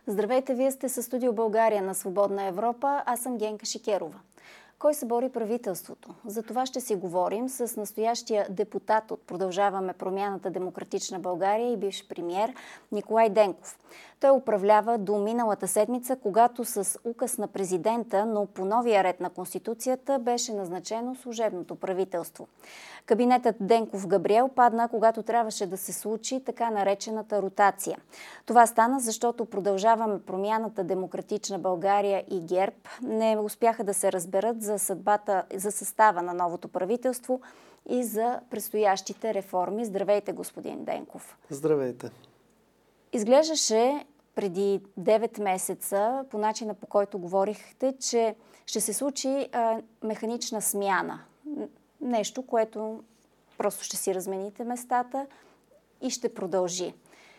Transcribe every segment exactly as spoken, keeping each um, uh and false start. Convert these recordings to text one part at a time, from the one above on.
Здравейте, вие сте със Студио България на Свободна Европа. Аз съм Генка Шикерова. Кой събори правителството? За това ще си говорим с настоящия депутат от Продължаваме промяната Демократична България и бивш премиер Николай Денков. Той управлява до миналата седмица, когато с указ на президента, но по новия ред на Конституцията беше назначено служебното правителство. Кабинетът Денков-Габриел падна, когато трябваше да се случи така наречената ротация. Това стана, защото Продължаваме промяната Демократична България и ГЕРБ не успяха да се разберат за съдбата, за състава на новото правителство и за предстоящите реформи. Здравейте, господин Денков. Здравейте. Изглеждаше преди девет месеца, по начина по който говорихте, че ще се случи а, механична смяна. Нещо, което просто ще си размените местата и ще продължи.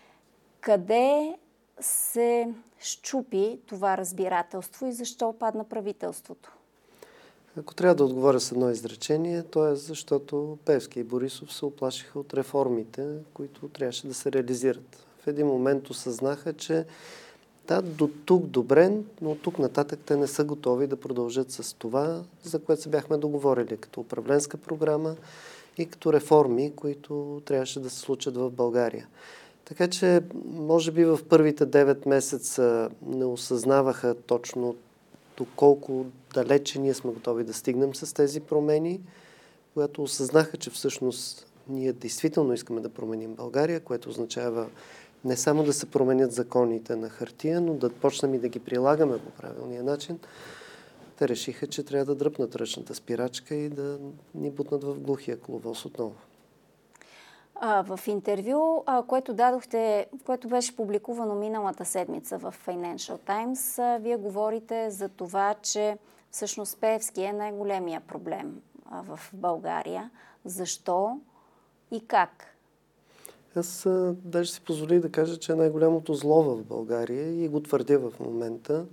Къде се счупи това разбирателство и защо падна правителството? Ако трябва да отговоря с едно изречение, то е защото Пеевски и Борисов се уплашиха от реформите, които трябваше да се реализират. В един момент осъзнаха, че да, до тук добре, но от тук нататък те не са готови да продължат с това, за което се бяхме договорили, като управленска програма и като реформи, които трябваше да се случат в България. Така че, може би в първите девет месеца не осъзнаваха точно доколко далече ние сме готови да стигнем с тези промени, когато осъзнаха, че всъщност ние действително искаме да променим България, което означава не само да се променят законите на хартия, но да почнем и да ги прилагаме по правилния начин. Те решиха, че трябва да дръпнат ръчната спирачка и да ни бутнат в глухия коловоз отново. А, в интервю, а, което дадохте, което беше публикувано миналата седмица в Financial Times, а, вие говорите за това, че всъщност Пеевски е най-големия проблем а, в България. Защо и как? Аз а, даже си позволих да кажа, че е най-голямото зло в България и го твърдя в момента,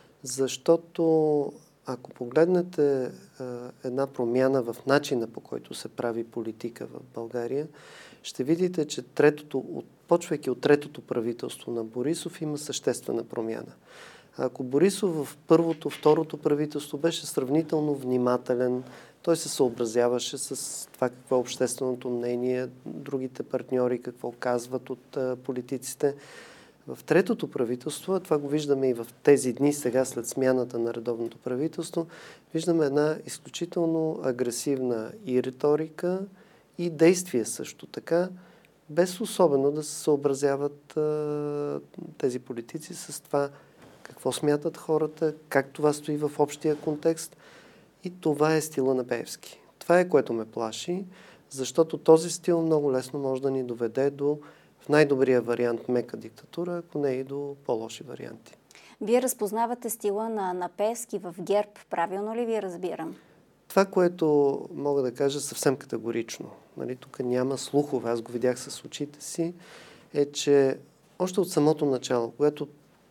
защото ако погледнете а, една промяна в начина, по който се прави политика в България, ще видите, че третото, почвайки от третото правителство на Борисов, има съществена промяна. Ако Борисов в първото, второто правителство беше сравнително внимателен, той се съобразяваше с това какво е общественото мнение, другите партньори какво казват от а, политиците. В третото правителство, това го виждаме и в тези дни, сега след смяната на редовното правителство, виждаме една изключително агресивна и риторика, и действие също така, без особено да се съобразяват а, тези политици с това какво смятат хората, как това стои в общия контекст. И това е стила на Пеевски. Това е, което ме плаши, защото този стил много лесно може да ни доведе до в най-добрия вариант мека диктатура, ако не и до по-лоши варианти. Вие разпознавате стила на, на Пеевски в ГЕРБ, правилно ли ви разбирам? Това, което мога да кажа съвсем категорично, нали, тук няма слухове, аз го видях с очите си, е, че още от самото начало, когато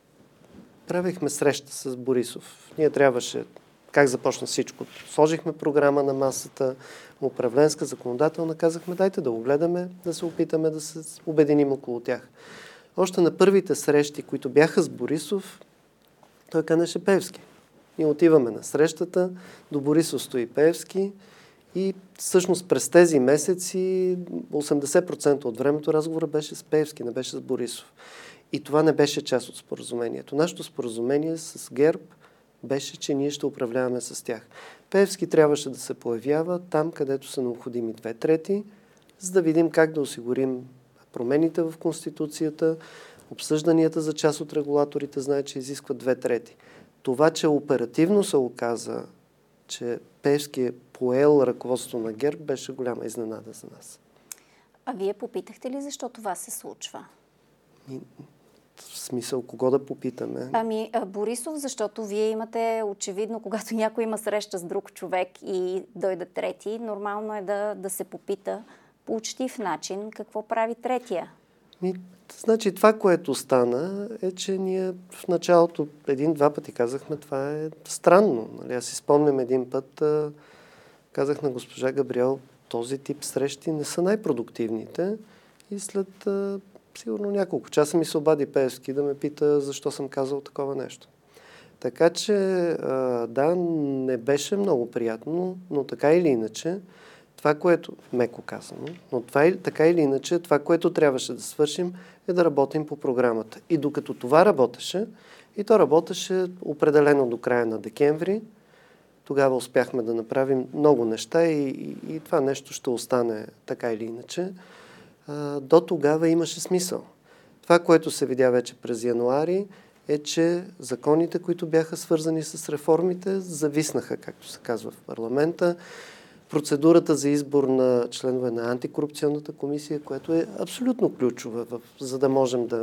правихме среща с Борисов, ние трябваше, как започна всичко, сложихме програма на масата, управленска, законодателна, казахме, дайте да го гледаме, да се опитаме да се обединим около тях. Още на първите срещи, които бяха с Борисов, той канеше Пеевски. Ние отиваме на срещата, до Борисов стои Пеевски и всъщност през тези месеци осемдесет процента от времето разговора беше с Пеевски, не беше с Борисов. И това не беше част от споразумението. Нашето споразумение с ГЕРБ беше, че ние ще управляваме с тях. Пеевски трябваше да се появява там, където са необходими две трети, за да видим как да осигурим промените в Конституцията, обсъжданията за част от регулаторите, знаят, че изискват две трети. Това, че оперативно се оказа, че Пеевски е поел ръководството на ГЕРБ, беше голяма изненада за нас. А вие попитахте ли защо това се случва? И, в смисъл, кого да попитаме? Ами, Борисов, защото вие имате, очевидно, когато някой има среща с друг човек и дойде трети, нормално е да, да се попита по учтив начин какво прави третия. Ми, значи това, което стана, е, че ние в началото един-два пъти казахме, това е странно. Нали? Аз си спомням един път, а, казах на госпожа Габриел, този тип срещи не са най-продуктивните и след а, сигурно няколко часа ми се обади Пеевски да ме пита защо съм казал такова нещо. Така че, да, не беше много приятно, но така или иначе, това, което, меко казано, но това, така или иначе, това, което трябваше да свършим, е да работим по програмата. И докато това работеше, и то работеше определено до края на декември, тогава успяхме да направим много неща и, и, и това нещо ще остане така или иначе. А, до тогава имаше смисъл. Това, което се видя вече през януари, е, че законите, които бяха свързани с реформите, зависнаха, както се казва в парламента. Процедурата за избор на членове на антикорупционната комисия, която е абсолютно ключова, в, за да можем да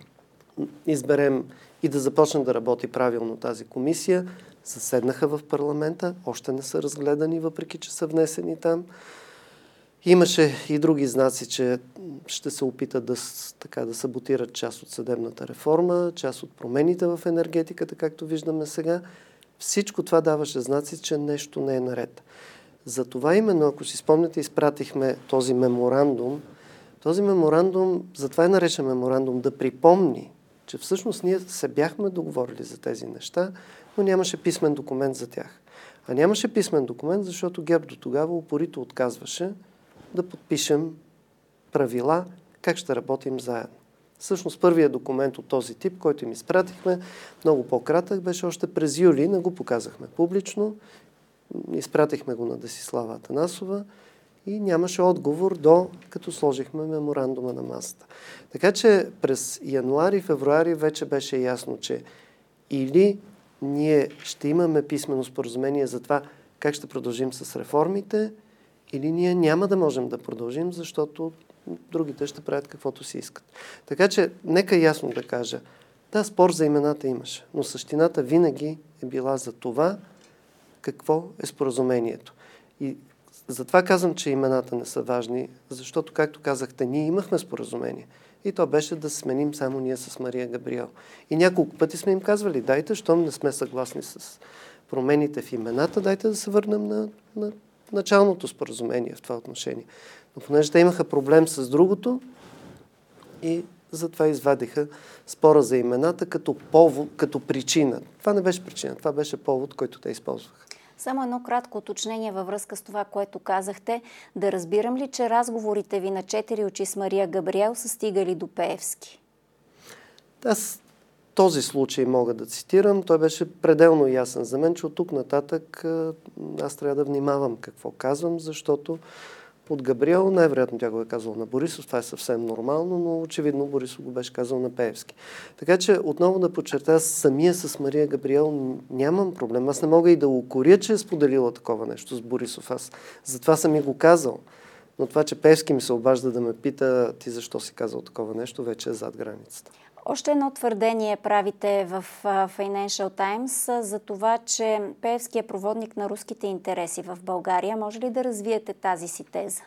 изберем и да започне да работи правилно тази комисия, заседнаха в парламента, още не са разгледани, въпреки че са внесени там. Имаше и други знаци, че ще се опитат да, така, да саботират част от съдебната реформа, част от промените в енергетиката, както виждаме сега. Всичко това даваше знаци, че нещо не е наред. Затова именно, ако си спомняте, изпратихме този меморандум. Този меморандум, затова е наречен меморандум, да припомни, че всъщност ние се бяхме договорили за тези неща, но нямаше писмен документ за тях. А нямаше писмен документ, защото ГЕРБ до тогава упорито отказваше да подпишем правила как ще работим заедно. Всъщност първият документ от този тип, който им изпратихме, много по-кратък, беше още през юли, не го показахме публично. Изпратихме го на Десислава Атанасова и нямаше отговор до като сложихме меморандума на масата. Така че през януари, февруари вече беше ясно, че или ние ще имаме писмено споразумение за това как ще продължим с реформите, или ние няма да можем да продължим, защото другите ще правят каквото си искат. Така че, нека ясно да кажа, да, спор за имената имаше, но същината винаги е била за това, какво е споразумението. И затова казвам, че имената не са важни, защото, както казахте, ние имахме споразумение. И то беше да сменим само ние с Мария Габриел. И няколко пъти сме им казвали, дайте, щом не сме съгласни с промените в имената, дайте да се върнем на, на началното споразумение в това отношение. Но понеже те имаха проблем с другото и затова извадиха спора за имената като повод, като причина. Това не беше причина, това беше повод, който те използваха. Само едно кратко уточнение във връзка с това, което казахте. Да разбирам ли, че разговорите ви на четири очи с Мария Габриел са стигали до Пеевски? Аз този случай мога да цитирам. Той беше пределно ясен за мен, че от тук нататък аз трябва да внимавам какво казвам, защото от Габриел, най-вероятно тя го е казала на Борисов, това е съвсем нормално, но очевидно Борисов го беше казал на Пеевски. Така че отново да подчертая, самия с Мария Габриел нямам проблем. Аз не мога и да укоря, че е споделила такова нещо с Борисов. Аз затова съм и го казал. Но това, че Пеевски ми се обажда да ме пита ти защо си казал такова нещо, вече е зад границата. Още едно твърдение правите в Financial Times за това, че Пеевски е проводник на руските интереси в България. Може ли да развиете тази си теза?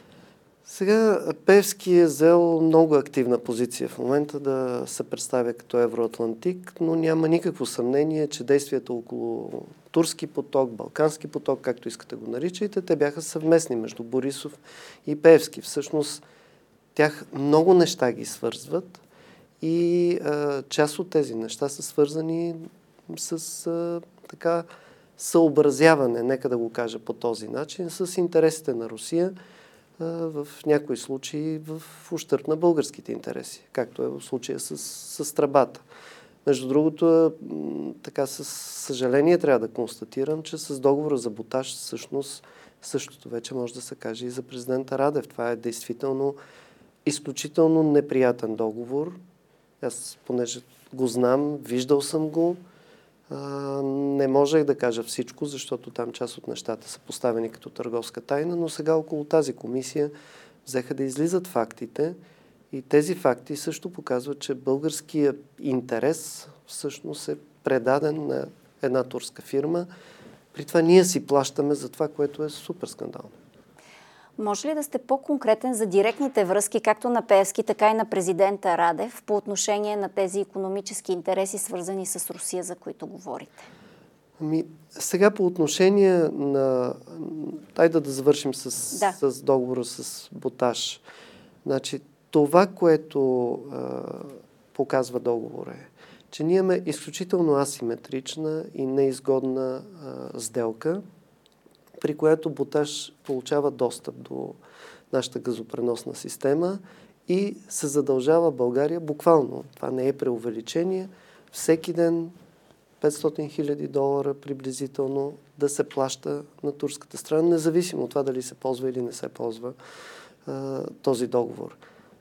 Сега Пеевски е взел много активна позиция в момента да се представя като евроатлантик, но няма никакво съмнение, че действията около Турски поток, Балкански поток, както искате го наричайте, те бяха съвместни между Борисов и Пеевски. Всъщност тях много неща ги свързват. И а, част от тези неща са свързани с а, така съобразяване, нека да го кажа по този начин, с интересите на Русия, а, в някои случаи в ущърб на българските интереси, както е в случая с, с тръбата. Между другото, така със съжаление трябва да констатирам, че с договора за ботаж всъщност същото вече може да се каже и за президента Радев. Това е действително изключително неприятен договор. Аз, понеже го знам, виждал съм го, а, не можех да кажа всичко, защото там част от нещата са поставени като търговска тайна, но сега около тази комисия взеха да излизат фактите и тези факти също показват, че българският интерес всъщност е предаден на една турска фирма. При това ние си плащаме за това, което е супер скандално. Може ли да сте по-конкретен за директните връзки, както на Пеевски, така и на президента Радев, по отношение на тези икономически интереси, свързани с Русия, за които говорите? Ами, сега по отношение на... Дайде да завършим с, да. с договора с ботаж. Значи, Това, което а, показва договора е, че ние имаме изключително асиметрична и неизгодна а, сделка, при която Боташ получава достъп до нашата газопреносна система и се задължава България буквално, това не е преувеличение, всеки ден петстотин хиляди долара приблизително да се плаща на турската страна, независимо от това дали се ползва или не се ползва а, този договор.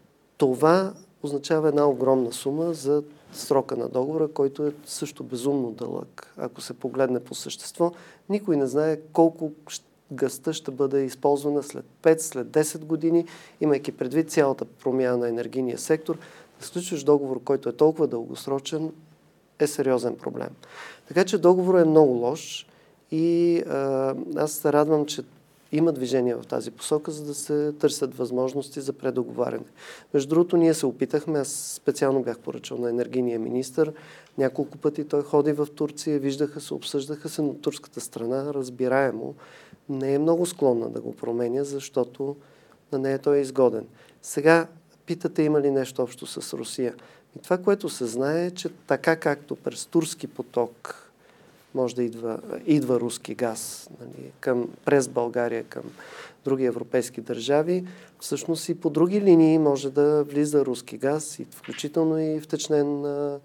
Това означава една огромна сума за срока на договора, който е също безумно дълъг. Ако се погледне по същество, никой не знае колко газта ще бъде използвана след пет, след десет години, имайки предвид цялата промяна на енергийния сектор. Да сключваш договор, който е толкова дългосрочен, е сериозен проблем. Така че договорът е много лош и а, аз се радвам, че има движение в тази посока, за да се търсят възможности за предоговаряне. Между другото, ние се опитахме, аз специално бях поръчал на енергийния министър, няколко пъти той ходи в Турция, виждаха се, обсъждаха се, но турската страна, разбираемо, не е много склонна да го променя, защото на нея той е изгоден. Сега питате има ли нещо общо с Русия. И това, което се знае е, че така както през турски поток може да идва, идва руски газ, нали, към, през България към други европейски държави, всъщност и по други линии може да влиза руски газ, и включително и втечнен,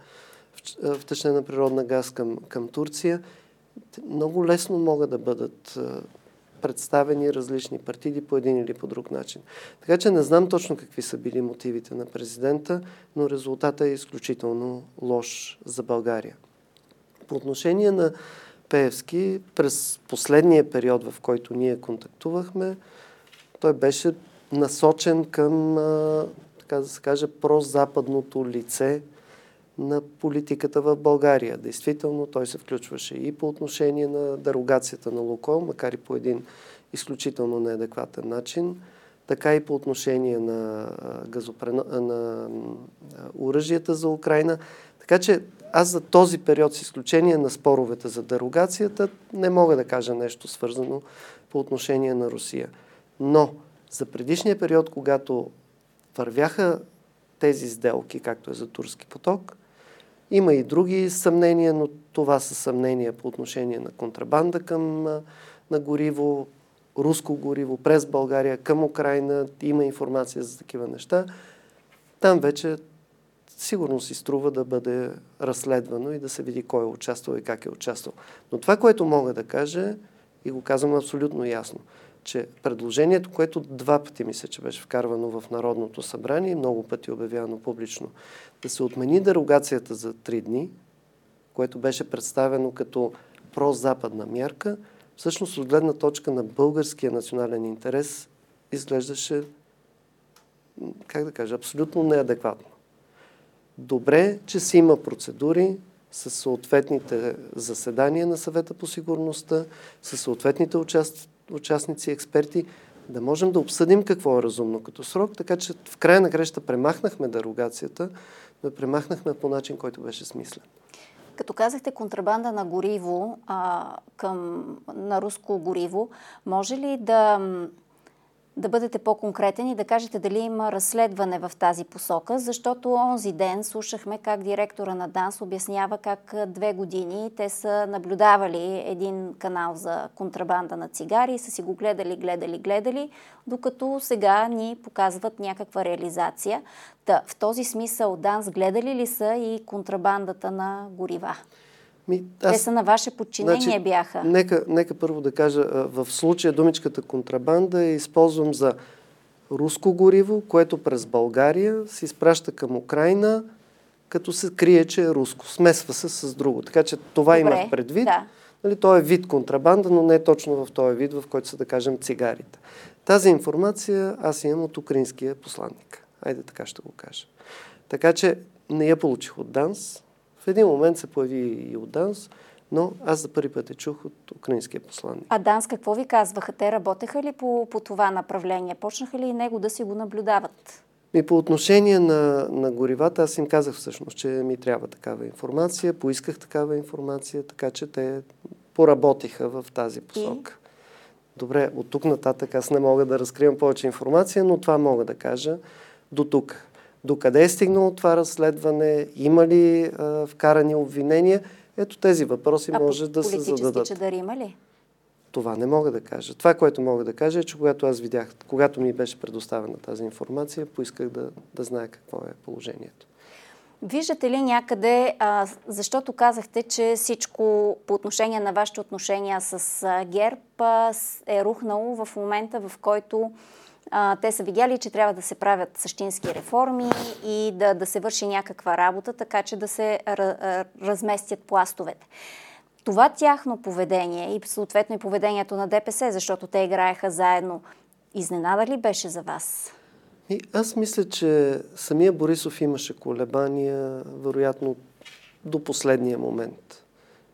втечнена природна газ към, към Турция. Много лесно могат да бъдат представени различни партиди по един или по друг начин. Така че не знам точно какви са били мотивите на президента, но резултатът е изключително лош за България. По отношение на Пеевски, през последния период, в който ние контактувахме, той беше насочен към, така да се каже, прозападното лице на политиката в България. Действително, той се включваше и по отношение на дерогацията на Лукойл, макар и по един изключително неадекватен начин, така и по отношение на, газопрено... на оръжията за Украйна. Така че аз за този период, с изключение на споровете за дерогацията, не мога да кажа нещо свързано по отношение на Русия. Но за предишния период, когато вървяха тези сделки, както е за Турски поток, има и други съмнения, но това са съмнения по отношение на контрабанда към на гориво, руско гориво през България към Украйна. Има информация за такива неща. Там вече сигурно си струва да бъде разследвано и да се види кой е участвал и как е участвал. Но това, което мога да кажа, и го казвам абсолютно ясно, че предложението, което два пъти мисля, че беше вкарвано в Народното събрание, много пъти обявявано публично, да се отмени дерогацията за три дни, което беше представено като прозападна мярка, всъщност от гледна точка на българския национален интерес изглеждаше, как да кажа, абсолютно неадекватно. Добре, че си има процедури с съответните заседания на Съвета по сигурността, с съответните участ... участници, експерти, да можем да обсъдим какво е разумно като срок, така че в края на краща премахнахме дерогацията, но премахнахме по начин, който беше смислен. Като казахте контрабанда на гориво, а, към, на руско гориво, може ли да, да бъдете по-конкретен и да кажете дали има разследване в тази посока? Защото онзи ден слушахме как директора на ДАНС обяснява как две години те са наблюдавали един канал за контрабанда на цигари и са си го гледали, гледали, гледали, докато сега ни показват някаква реализация. Та, в този смисъл ДАНС гледали ли са и контрабандата на горива? Ми, аз... Те са на ваше подчинение, значи, бяха. Нека, нека първо да кажа, в случая думичката контрабанда я използвам за руско гориво, което през България се изпраща към Украйна, като се крие, че е руско. Смесва се с друго. Така че това Добре, имах предвид. Да. Нали, то е вид контрабанда, но не точно в този вид, в който са, да кажем, цигарите. Тази информация аз имам от украинския посланник. Айде така ще го кажа. Така че не я получих от ДАНС. В един момент се появи и от ДАНС, но аз за първи път я чух от украинския посланник. А ДАНС какво ви казваха? Те работеха ли по, по това направление? Почнаха ли и него да си го наблюдават? И по отношение на, на горивата, аз им казах всъщност, че ми трябва такава информация. Поисках такава информация, така че те поработиха в тази посока. И? Добре, от тук нататък аз не мога да разкривам повече информация, но това мога да кажа. до тук. Докъде е стигнало това разследване? Има ли а, вкарани обвинения? Ето тези въпроси а може да се зададат. А политически чадър има ли? Това не мога да кажа. Това, което мога да кажа е, че когато аз видях, когато ми беше предоставена тази информация, поисках да, да знае какво е положението. Виждате ли някъде, а, защото казахте, че всичко по отношение на вашите отношения с а, ГЕРБ а, е рухнало в момента, в който а, те са видяли, че трябва да се правят същински реформи и да, да се върши някаква работа, така че да се р- разместят пластовете. Това тяхно поведение и съответно и поведението на ДПС, защото те играеха заедно, изненада ли беше за вас? И аз мисля, че самия Борисов имаше колебания, вероятно до последния момент.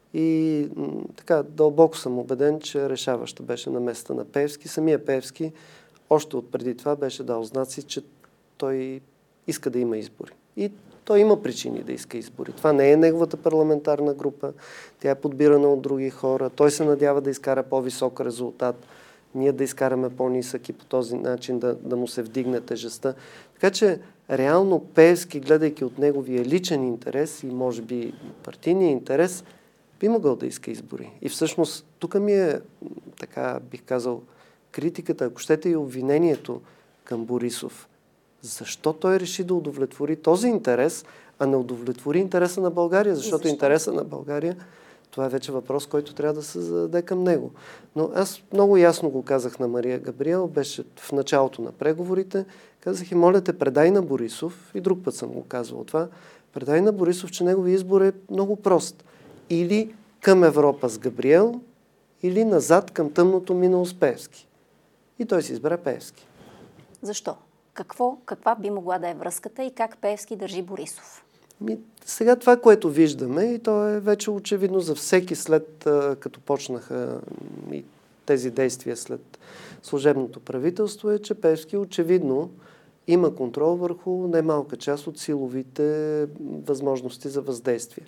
И м- така, дълбоко съм убеден, че решаваща беше намесата на Пеевски. Самия Пеевски още от преди това беше дал знаци, че той иска да има избори. И той има причини да иска избори. Това не е неговата парламентарна група. Тя е подбирана от други хора. Той се надява да изкара по-висок резултат. Ние да изкараме по-нисък и по този начин да, да му се вдигне тежестта. Така че реално Пеевски, гледайки от неговия личен интерес и може би партийния интерес, би могъл да иска избори. И всъщност тук ми е, така бих казал, критиката, ако щете и обвинението към Борисов. Защо той реши да удовлетвори този интерес, а не удовлетвори интереса на България? Защото Защо? Интереса на България, това е вече въпрос, който трябва да се зададе към него. Но аз много ясно го казах на Мария Габриел, беше в началото на преговорите. Казах и моля те, предай на Борисов, и друг път съм го казвал това, предай на Борисов, че негови избор е много прост. Или към Европа с Габриел, или назад към тъмното минало с Пеевски. И той си избра Пеевски. Защо? Какво, каква би могла да е връзката и как Пеевски държи Борисов? Ми, сега това, което виждаме, и то е вече очевидно за всеки след като почнаха и тези действия след служебното правителство, е, че Пеевски очевидно има контрол върху немалка част от силовите възможности за въздействие.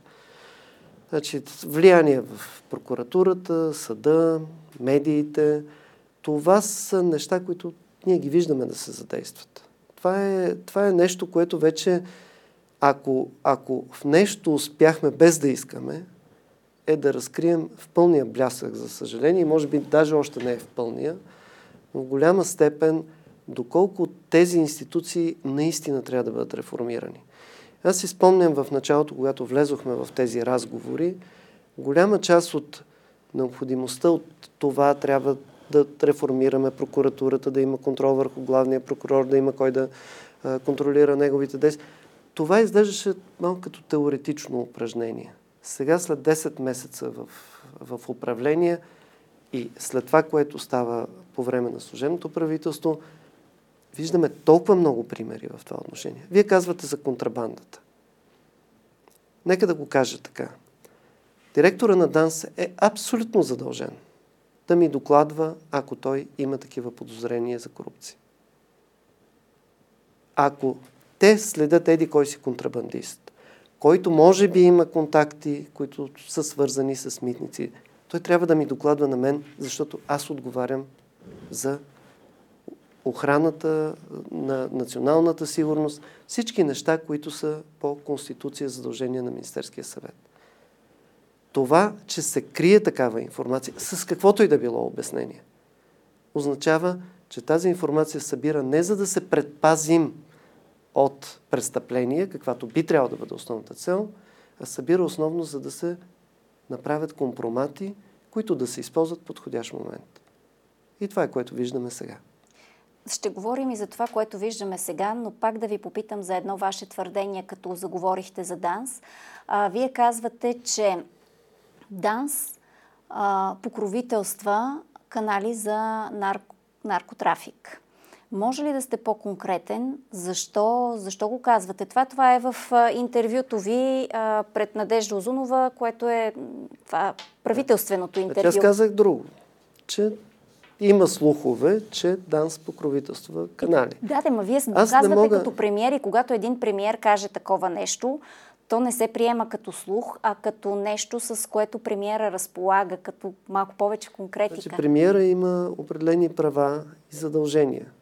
Значи, влияние в прокуратурата, съда, медиите, това са неща, които ние ги виждаме да се задействат. Това е, това е нещо, което вече, ако, ако в нещо успяхме без да искаме, е да разкрием в пълния блясък, за съжаление, и може би даже още не е в пълния, но в голяма степен доколко тези институции наистина трябва да бъдат реформирани. Аз си спомням в началото, когато влезохме в тези разговори, голяма част от необходимостта от това трябва да реформираме прокуратурата, да има контрол върху главния прокурор, да има кой да а, контролира неговите действия. Това изглеждаше малко като теоретично упражнение. Сега, след десет месеца в, в управление и след това, което става по време на служебното правителство, виждаме толкова много примери в това отношение. Вие казвате за контрабандата. Нека да го кажа така. Директора на ДАНС е абсолютно задължен да ми докладва, ако той има такива подозрения за корупция. Ако те следят еди кой си контрабандист, който може би има контакти, които са свързани с митници, той трябва да ми докладва на мен, защото аз отговарям за охраната на националната сигурност, всички неща, които са по Конституция задължения на Министерския съвет. Това, че се крие такава информация, с каквото и да било обяснение, означава, че тази информация събира не за да се предпазим от престъпления, каквато би трябвало да бъде основната цел, а събира основно за да се направят компромати, които да се използват в подходящ момент. И това е, което виждаме сега. Ще говорим и за това, което виждаме сега, но пак да ви попитам за едно ваше твърдение, като заговорихте за ДАНС. А, вие казвате, че ДАНС а, покровителства канали за нарко, наркотрафик. Може ли да сте по-конкретен? Защо, защо го казвате? Това, това е в а, интервюто ви а, пред Надежда Узунова, което е това, правителственото интервю. Аз казах друго, че има слухове, че ДАНС покровителства канали. Да, да, ма вие го казвате мога... като премиер и когато един премиер каже такова нещо, то не се приема като слух, а като нещо, с което премиера разполага, като малко повече конкретика. Значи, премиера има определени права и задължения.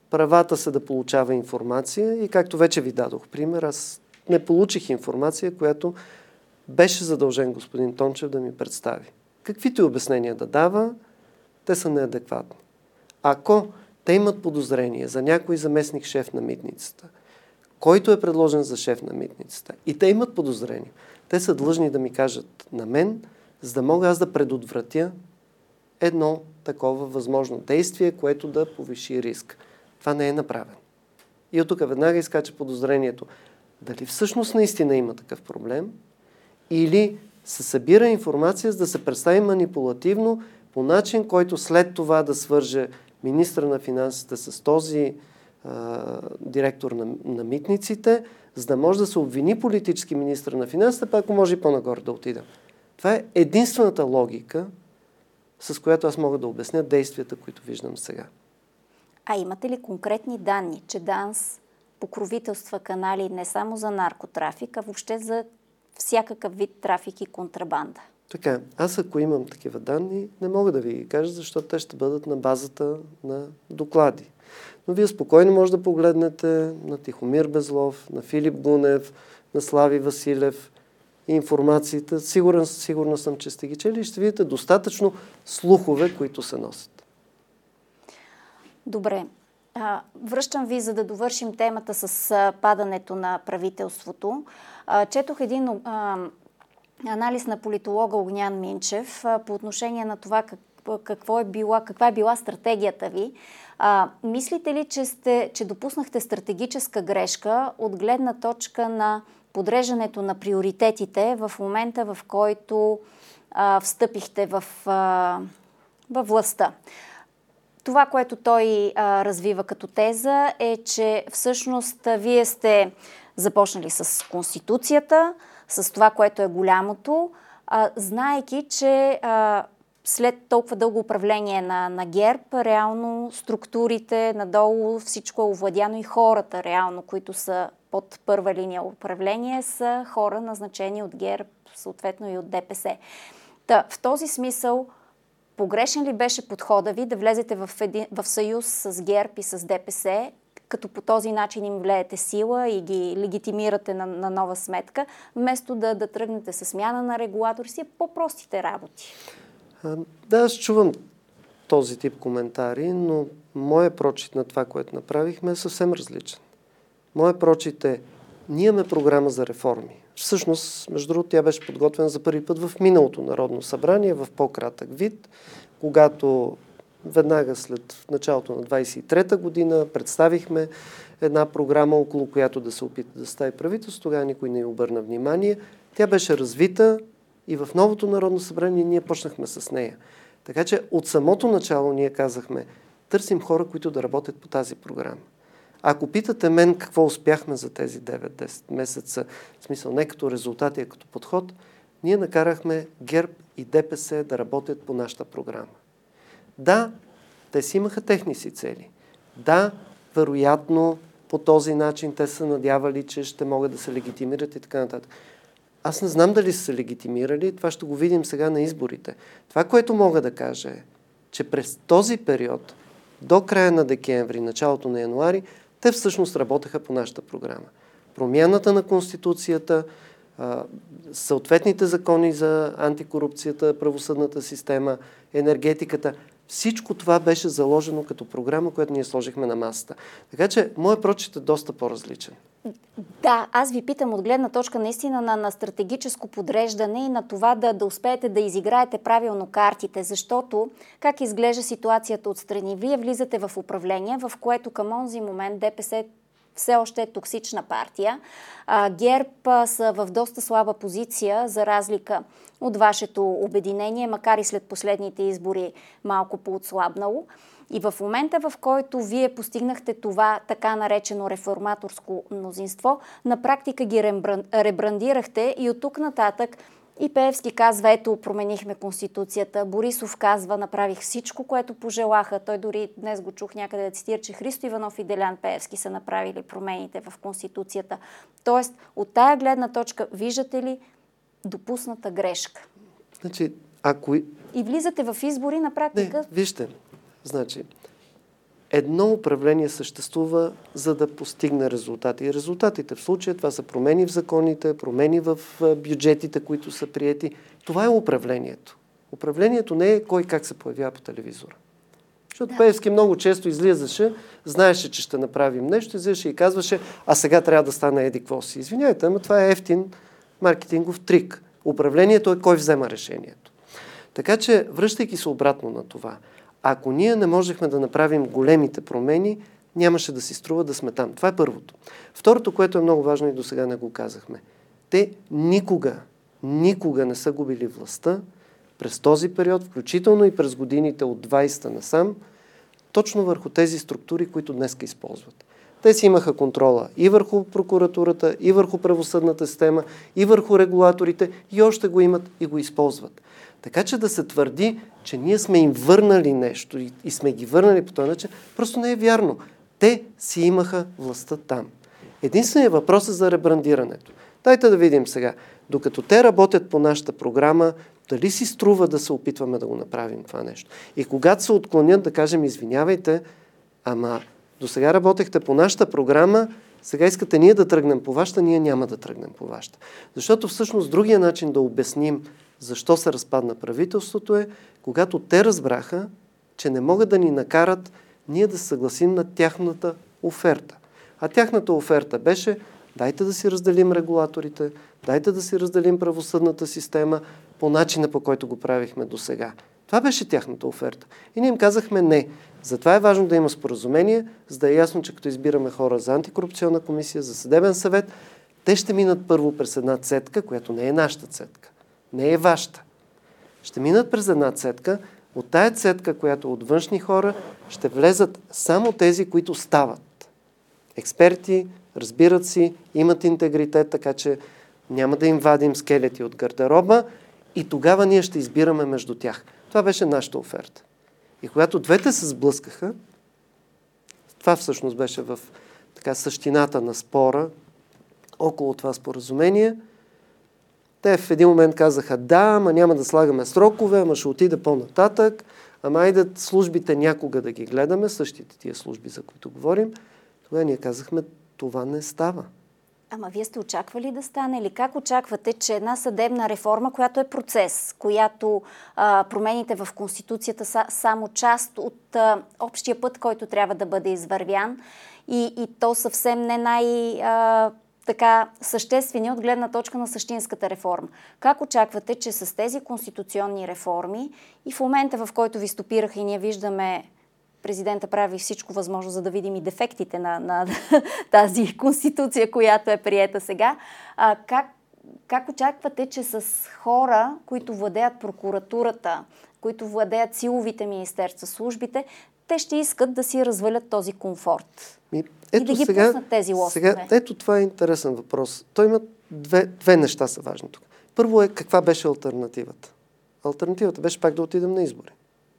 правата са да получава информация и както вече ви дадох пример, аз не получих информация, която беше задължен господин Тончев да ми представи. Каквито и обяснения да дава, те са неадекватни. Ако те имат подозрение за някой заместник шеф на митницата, който е предложен за шеф на митницата, и те имат подозрение, те са длъжни да ми кажат на мен, за да мога аз да предотвратя едно такова възможно действие, което да повиши риск. Това не е направено. И от тук веднага изкача подозрението дали всъщност наистина има такъв проблем или се събира информация, за да се представи манипулативно по начин, който след това да свърже министра на финансите с този а, директор на, на митниците, за да може да се обвини политически министър на финансите, пак ако може и по-нагоре да отидем. Това е единствената логика, с която аз мога да обясня действията, които виждам сега. А имате ли конкретни данни, че ДАНС покровителства канали не само за наркотрафик, а въобще за всякакъв вид трафик и контрабанда? Така, аз ако имам такива данни, не мога да ви ги кажа, защото те ще бъдат на базата на доклади. Но вие спокойно може да погледнете на Тихомир Безлов, на Филип Гунев, на Слави Василев и информацията. Сигурен, сигурна съм, че сте ги чели и ще видите достатъчно слухове, които се носят. Добре. А, връщам ви, за да довършим темата с а, падането на правителството. А, четох един а, анализ на политолога Огнян Минчев а, по отношение на това как, какво е била, каква е била стратегията ви. А, мислите ли, че, сте, че допуснахте стратегическа грешка от гледна точка на подреждането на приоритетите в момента, в който а, встъпихте в, а, във властта? Това, което той а, развива като теза е, че всъщност а, вие сте започнали с Конституцията, с това, което е голямото, а, знаейки, че а, след толкова дълго управление на, на ГЕРБ, реално структурите надолу, всичко е овладяно и хората реално, които са под първа линия управление, са хора назначени от ГЕРБ, съответно и от ДПС. Та, в този смисъл, погрешен ли беше подхода ви да влезете в, един, в съюз с ГЕРБ и с ДПС, като по този начин им влеете сила и ги легитимирате на, на нова сметка, вместо да, да тръгнете с смяна на регулатори си по-простите работи? А, да, аз чувам този тип коментари, но моят прочит на това, което направихме, е съвсем различен. Моят прочит е, ние имаме програма за реформи. Всъщност, между другото, тя беше подготвена за първи път в миналото Народно събрание, в по-кратък вид, когато веднага след началото на двадесет и трета година представихме една програма, около която да се опита да стави правителство. Тогава никой не й обърна внимание. Тя беше развита и в новото Народно събрание ние почнахме с нея. Така че от самото начало ние казахме, търсим хора, които да работят по тази програма. Ако питате мен какво успяхме за тези девет-десет месеца, в смисъл не като резултати, а като подход, ние накарахме ГЕРБ и ДПС да работят по нашата програма. Да, те си имаха техни си цели. Да, вероятно по този начин те са надявали, че ще могат да се легитимират и така нататък. Аз не знам дали са се легитимирали, това ще го видим сега на изборите. Това, което мога да кажа е, че през този период, до края на декември, началото на януари, те всъщност работеха по нашата програма. Промяната на Конституцията, съответните закони за антикорупцията, правосъдната система, енергетиката, всичко това беше заложено като програма, която ние сложихме на масата. Така че, моят прочит е доста по-различен. Да, аз ви питам от гледна точка наистина на, на стратегическо подреждане и на това да, да успеете да изиграете правилно картите, защото как изглежда ситуацията отстрани? Вие влизате в управление, в което към онзи момент ДПС все още е токсична партия. А, ГЕРБ а, са в доста слаба позиция, за разлика от вашето обединение, макар и след последните избори малко поотслабнало. И в момента, в който вие постигнахте това така наречено реформаторско мнозинство, на практика ги ребрандирахте и от тук нататък и Пеевски казва, ето, променихме Конституцията. Борисов казва, направих всичко, което пожелаха. Той дори днес го чух някъде да цитира, че Христо Иванов и Делян Пеевски са направили промените в Конституцията. Тоест, от тая гледна точка, виждате ли допусната грешка? Значи, ако... И влизате в избори на практика... Не, вижте, значи, едно управление съществува, за да постигне резултати. И резултатите в случая това са промени в законите, промени в бюджетите, които са приети. Това е управлението. Управлението не е кой как се появява по телевизора. Защото да. Пеевски много често излизаше, знаеше, че ще направим нещо, излизаше и казваше, а сега трябва да стане еди какво си. Извинявайте, ама това е ефтин маркетингов трик. Управлението е кой взема решението. Така че, връщайки се обратно на това, ако ние не можехме да направим големите промени, нямаше да си струва да сме там. Това е първото. Второто, което е много важно и до сега не го казахме. Те никога, никога не са губили властта през този период, включително и през годините от двайсета насам, точно върху тези структури, които днеска използват. Те си имаха контрола и върху прокуратурата, и върху правосъдната система, и върху регулаторите, и още го имат и го използват. Така че да се твърди, че ние сме им върнали нещо и, и сме ги върнали по този начин, просто не е вярно. Те си имаха властта там. Единственият въпрос е за ребрандирането. Дайте да видим сега. Докато те работят по нашата програма, дали си струва да се опитваме да го направим това нещо. И когато се отклонят да кажем, извинявайте, ама до сега работехте по нашата програма, сега искате ние да тръгнем по вашата, ние няма да тръгнем по вашата. Защото всъщност другия начин да обясним защо се разпадна правителството е, когато те разбраха, че не могат да ни накарат ние да се съгласим на тяхната оферта. А тяхната оферта беше, дайте да си разделим регулаторите, дайте да си разделим правосъдната система по начина, по който го правихме до сега. Това беше тяхната оферта. И ние им казахме не. Затова е важно да има споразумение, за да е ясно, че като избираме хора за антикорупционна комисия, за съдебен съвет, те ще минат първо през една цетка, която не е нашата цетка. Не е вашата. Ще минат през една цетка. От тая цетка, която от външни хора, ще влезат само тези, които стават. Експерти, разбират си, имат интегритет, така че няма да им вадим скелети от гардероба и тогава ние ще избираме между тях. Това беше нашата оферта. И когато двете се сблъскаха, това всъщност беше в така същината на спора около това споразумение, те в един момент казаха, да, ама няма да слагаме срокове, ама ще отида по-нататък, ама айде службите някога да ги гледаме, същите тия служби, за които говорим. Тогава ние казахме, това не става. Ама вие сте очаквали да стане или как очаквате, че една съдебна реформа, която е процес, която а, промените в Конституцията са само част от а, общия път, който трябва да бъде извървян и, и то съвсем не най- а, така съществени от гледна точка на същинската реформа. Как очаквате, че с тези конституционни реформи и в момента, в който ви стопираха и ние виждаме президента прави всичко възможно, за да видим и дефектите на, на тази конституция, която е приета сега, а, как, как очаквате, че с хора, които владеят прокуратурата, които владеят силовите министерства, службите, те ще искат да си развалят този комфорт? Ми, ето и да ги сега, пуснат тези лостове. Сега, ето това е интересен въпрос. Той има две, две неща са важни тук. Първо е каква беше алтернативата. Алтернативата беше пак да отидем на избори.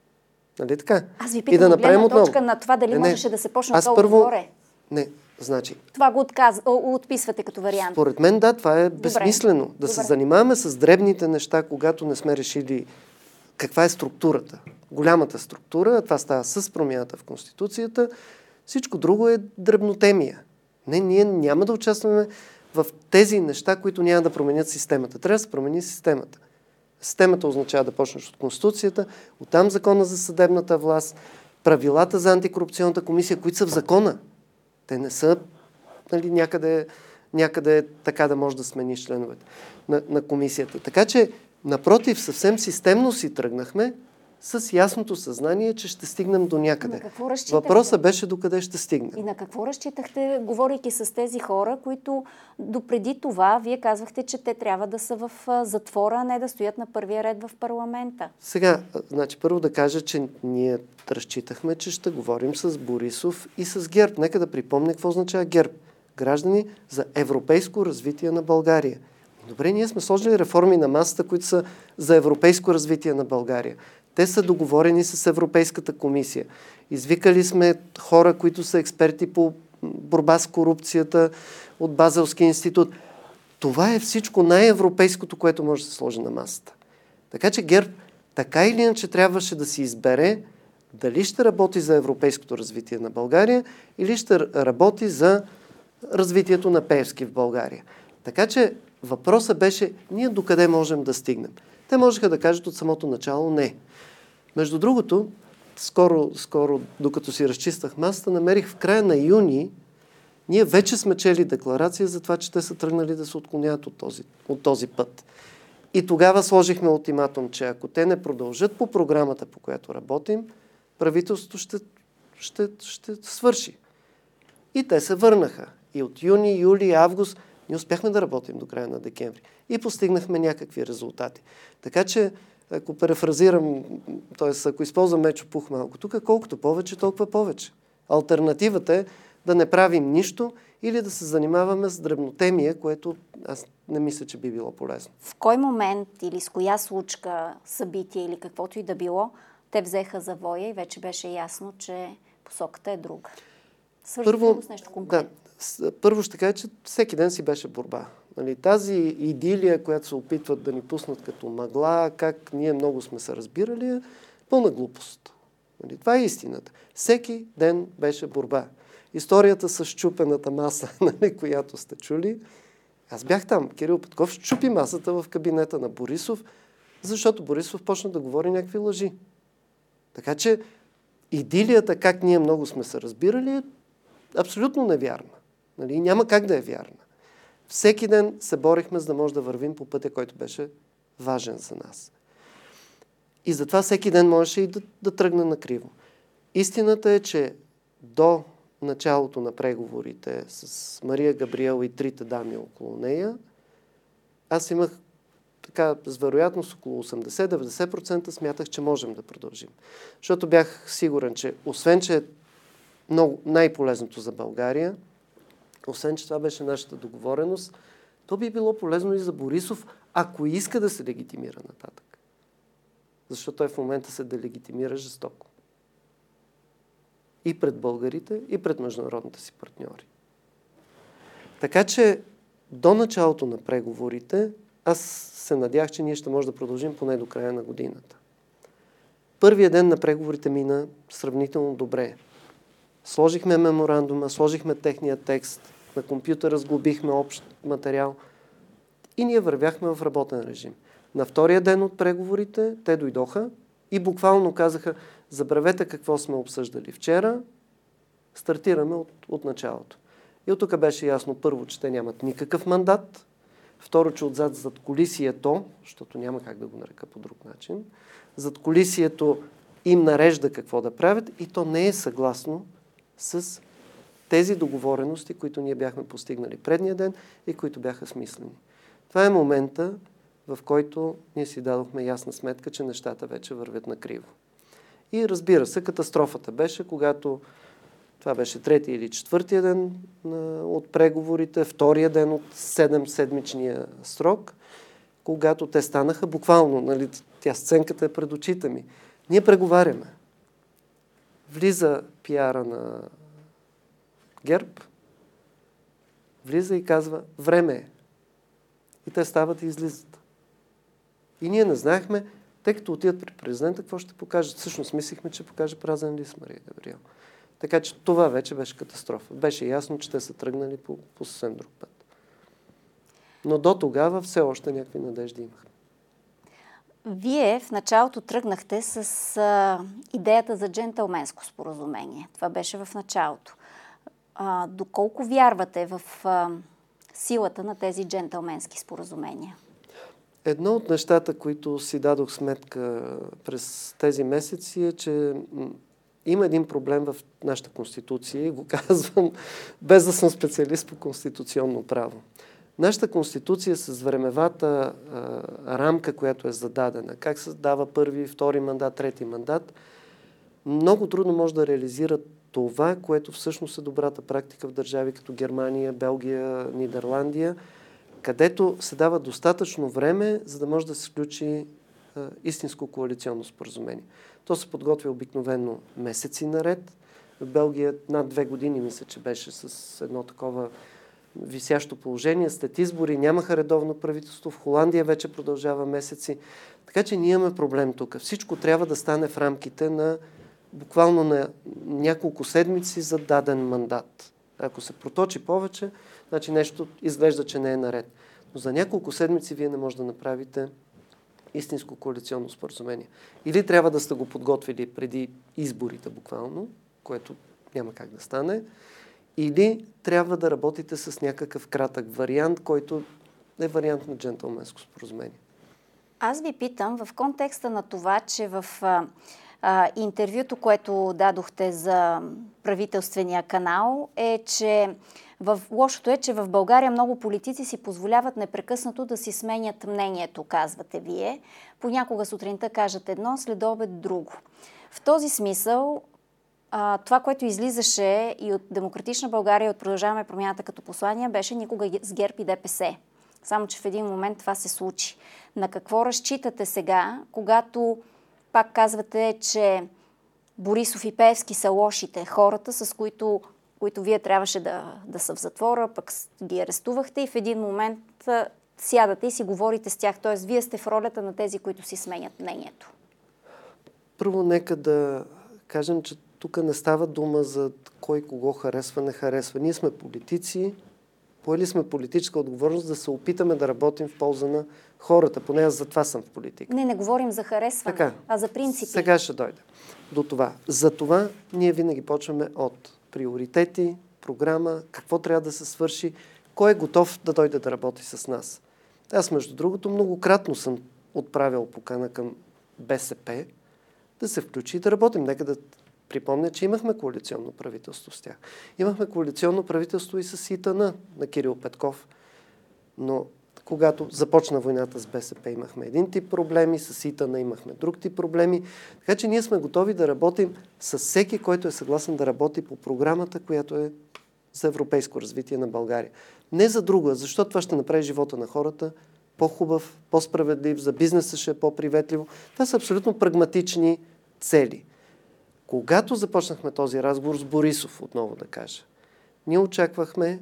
Нали така? Аз ви питам да от гледна точка отново. на това дали не, можеше да се почне аз долу първо... отгоре. Не, значи... Това го отказ... отписвате като вариант. Според мен да, това е безсмислено. Добре. Да Добре. се занимаваме с дребните неща, когато не сме решили каква е структурата. Голямата структура, това става с промяната в Конституцията. Всичко друго е дребнотемия. Не, ние няма да участваме в тези неща, които няма да променят системата. Трябва да се промени системата. Системата означава да почнеш от Конституцията, оттам закона за съдебната власт, правилата за антикорупционната комисия, които са в закона. Те не са нали, някъде, някъде така да може да смениш членовете на, на комисията. Така че, напротив, съвсем системно си тръгнахме с ясното съзнание, че ще стигнем до някъде. Въпросът беше докъде ще стигнем. И на какво разчитахте, говорейки с тези хора, които допреди това вие казвахте, че те трябва да са в затвора, а не да стоят на първия ред в парламента? Сега, значи първо да кажа, че ние разчитахме, че ще говорим с Борисов и с ГЕРБ. Нека да припомня какво означава ГЕРБ. Граждани за европейско развитие на България. Добре, ние сме сложили реформи на масата, които са за европейско развитие на България. Те са договорени с Европейската комисия. Извикали сме хора, които са експерти по борба с корупцията от Базелски институт. Това е всичко най-европейското, което може да се сложи на масата. Така че ГЕРБ така или иначе трябваше да си избере Дали ще работи за европейското развитие на България или ще работи за развитието на Пеевски в България. Така че въпросът беше ние докъде можем да стигнем. Те можеха да кажат от самото начало не. Между другото, скоро, скоро докато си разчиствах масата, намерих в края на юни, ние вече сме чели декларация за това, че те са тръгнали да се отклонят от този, от този път. И тогава сложихме ултиматум, че ако те не продължат по програмата, по която работим, правителството ще, ще, ще свърши. И те се върнаха. И от юни, юли, август ние успяхме да работим до края на декември. И постигнахме някакви резултати. Така че, ако префразирам, т.е. ако използвам Мечо Пух малко тук, колкото повече, толкова повече. Алтернативата е да не правим нищо или да се занимаваме с дребнотемие, което аз не мисля, че би било полезно. В кой момент или с коя случка, събитие или каквото и да било, те взеха завоя и вече беше ясно, че посоката е друга? Свършите Първо, с нещо конкретно? Да, първо ще кажа, че всеки ден си беше борба. Нали, тази идилия, която се опитват да ни пуснат като мъгла, как ние много сме се разбирали, е пълна глупост. Нали, това е истината. Всеки ден беше борба. Историята с счупената маса, нали, която сте чули, аз бях там. Кирил Петков счупи масата в кабинета на Борисов, защото Борисов почна да говори някакви лъжи. Така че идилията, как ние много сме се разбирали, е абсолютно невярна. Нали? Няма как да е вярна. Всеки ден се борихме, за да може да вървим по пътя, който беше важен за нас. И затова всеки ден можеше и да, да тръгне накриво. Истината е, че до началото на преговорите с Мария Габриел и трите дами около нея, аз имах така, с вероятност около осемдесет до деветдесет процента смятах, че можем да продължим. Защото бях сигурен, че освен, че е много, най-полезното за България, освен, че това беше нашата договореност, то би било полезно и за Борисов, ако иска да се легитимира нататък. Защото той в момента се делегитимира жестоко. И пред българите, и пред международните си партньори. Така че до началото на преговорите аз се надях, че ние ще може да продължим поне до края на годината. Първият ден на преговорите мина сравнително добре. Сложихме меморандума, сложихме техния текст, на компютъра сглобихме общ материал и ние вървяхме в работен режим. На втория ден от преговорите те дойдоха и буквално казаха: забравете какво сме обсъждали вчера, стартираме от, от началото. И от тук беше ясно първо, че те нямат никакъв мандат, второ, че отзад зад колисието, защото няма как да го нарека по друг начин, зад колисието им нарежда какво да правят и то не е съгласно с тези договорености, които ние бяхме постигнали предния ден и които бяха смислени. Това е момента, в който ние си дадохме ясна сметка, че нещата вече вървят накриво. И разбира се, катастрофата беше, когато това беше третия или четвъртия ден от преговорите, втория ден от седемседмичния срок, когато те станаха буквално, нали, тя сценката е пред очите ми. Ние преговаряме. Влиза пиара на ГЕРБ, влиза и казва: време е. И те стават и излизат. И ние не знаехме, тъй като отидат при президента, какво ще покажат. Всъщност мислихме, че покаже празен лист Мария Габриел. Така че това вече беше катастрофа. Беше ясно, че те са тръгнали по, по съвсем друг път. Но до тогава все още някакви надежди имахме. Вие в началото тръгнахте с а, идеята за джентълменско споразумение. Това беше в началото. А, доколко вярвате в а, силата на тези джентълменски споразумения? Едно от нещата, които си дадох сметка през тези месеци е, че има един проблем в нашата конституция и го казвам без да съм специалист по конституционно право. Нашата конституция с времевата а, рамка, която е зададена, как се дава първи, втори мандат, трети мандат, много трудно може да реализира това, което всъщност е добрата практика в държави като Германия, Белгия, Нидерландия, където се дава достатъчно време, за да може да се сключи а, истинско коалиционно споразумение. То се подготвя обикновено месеци наред. В Белгия над две години, мисля, че беше с едно такова висящо положение. След избори нямаха редовно правителство. В Холандия вече продължава месеци. Така че ние имаме проблем тук. Всичко трябва да стане в рамките на буквално на няколко седмици за даден мандат. Ако се проточи повече, значи нещо изглежда, че не е наред. Но за няколко седмици вие не може да направите истинско коалиционно споразумение. Или трябва да сте го подготвили преди изборите буквално, което няма как да стане, или трябва да работите с някакъв кратък вариант, който е вариант на джентълменско споразумение. Аз ви питам в контекста на това, че в а, а, интервюто, което дадохте за правителствения канал, е, че в, лошото е, че в България много политици си позволяват непрекъснато да си сменят мнението, казвате вие. Понякога сутринта кажат едно, след обед друго. В този смисъл, а, това, което излизаше и от Демократична България, и от Продължаваме промяната като послание, беше никога с ГЕРБ и ДПС. Само че в един момент това се случи. На какво разчитате сега, когато пак казвате, че Борисов и Пеевски са лошите хората, с които, които вие трябваше да, да са в затвора, пък ги арестувахте и в един момент а, сядате и си говорите с тях. Т.е. вие сте в ролята на тези, които си сменят мнението. Първо нека да кажем, че тук не става дума за кой кого харесва, не харесва. Ние сме политици, поели сме политическа отговорност да се опитаме да работим в полза на хората. Поне аз за това съм в политика. Не, не говорим за харесване, така, а за принципи. Сега ще дойде до това. За това ние винаги почваме от приоритети, програма, какво трябва да се свърши, кой е готов да дойде да работи с нас. Аз, между другото, многократно съм отправил покана към БСП да се включи и да работим. Нека да припомня, че имахме коалиционно правителство с тях. Имахме коалиционно правителство и с ИТН на Кирил Петков. Но когато започна войната с БСП, имахме един тип проблеми, с ИТН имахме друг тип проблеми. Така че ние сме готови да работим с всеки, който е съгласен да работи по програмата, която е за европейско развитие на България. Не за друга, защото това ще направи живота на хората по-хубав, по-справедлив, за бизнеса ще е по-приветливо. Това са абсолютно прагматични цели. Когато започнахме този разговор с Борисов, отново да кажа, ние очаквахме,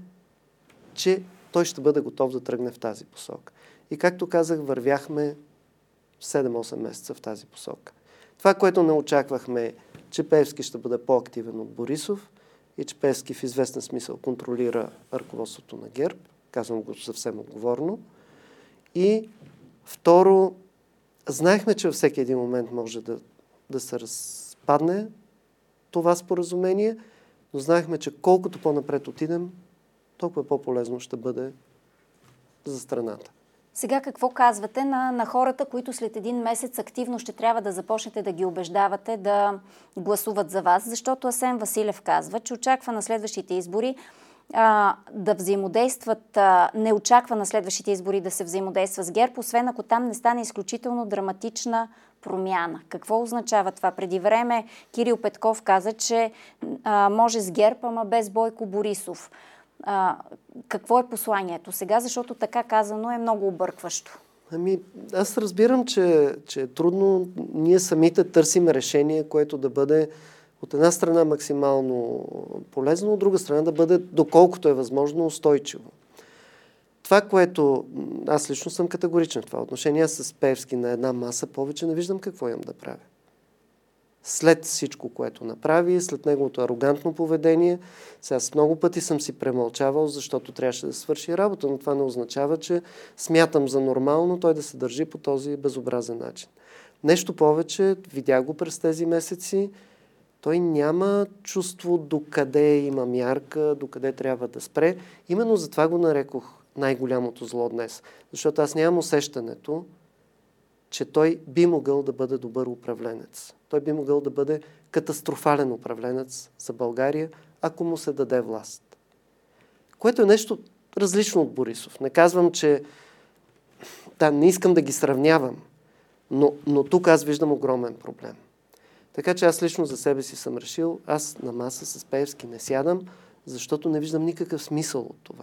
че той ще бъде готов да тръгне в тази посока. И както казах, вървяхме седем-осем месеца в тази посока. Това, което не очаквахме, е, че Пеевски ще бъде по-активен от Борисов и че Пеевски в известен смисъл контролира ръководството на ГЕРБ. Казвам го съвсем отговорно. И второ, знаехме, че във всеки един момент може да, да се разпадне това споразумение, но знаехме, че колкото по-напред отидем, толкова по-полезно ще бъде за страната. Сега какво казвате на, на хората, които след един месец активно ще трябва да започнете да ги убеждавате да гласуват за вас? Защото Асен Василев казва, че очаква на следващите избори а, да взаимодействат, а, не очаква на следващите избори да се взаимодейства с ГЕРБ, освен ако там не стане изключително драматична промяна. Какво означава това? Преди време Кирил Петков каза, че а, може с ГЕРБ, ама без Бойко Борисов. А, какво е посланието сега? Защото така казано е много объркващо. Ами, аз разбирам, че, че е трудно. Ние самите търсим решение, което да бъде от една страна максимално полезно, от друга страна да бъде доколкото е възможно устойчиво. Това, което аз лично съм категоричен в това отношение, аз с Пеевски на една маса повече не виждам какво имам да правя. След всичко, което направи, след неговото арогантно поведение, сега с много пъти съм си премълчавал, защото трябваше да свърши работа, но това не означава, че смятам за нормално той да се държи по този безобразен начин. Нещо повече, видях го през тези месеци, той няма чувство докъде има мярка, докъде трябва да спре. Именно затова го нарекох най-голямото зло днес. Защото аз нямам усещането, че той би могъл да бъде добър управленец. Той би могъл да бъде катастрофален управленец за България, ако му се даде власт. Което е нещо различно от Борисов. Не казвам, че... Да, не искам да ги сравнявам, но, но тук аз виждам огромен проблем. Така че аз лично за себе си съм решил, аз на маса с Пеевски не сядам, защото не виждам никакъв смисъл от това.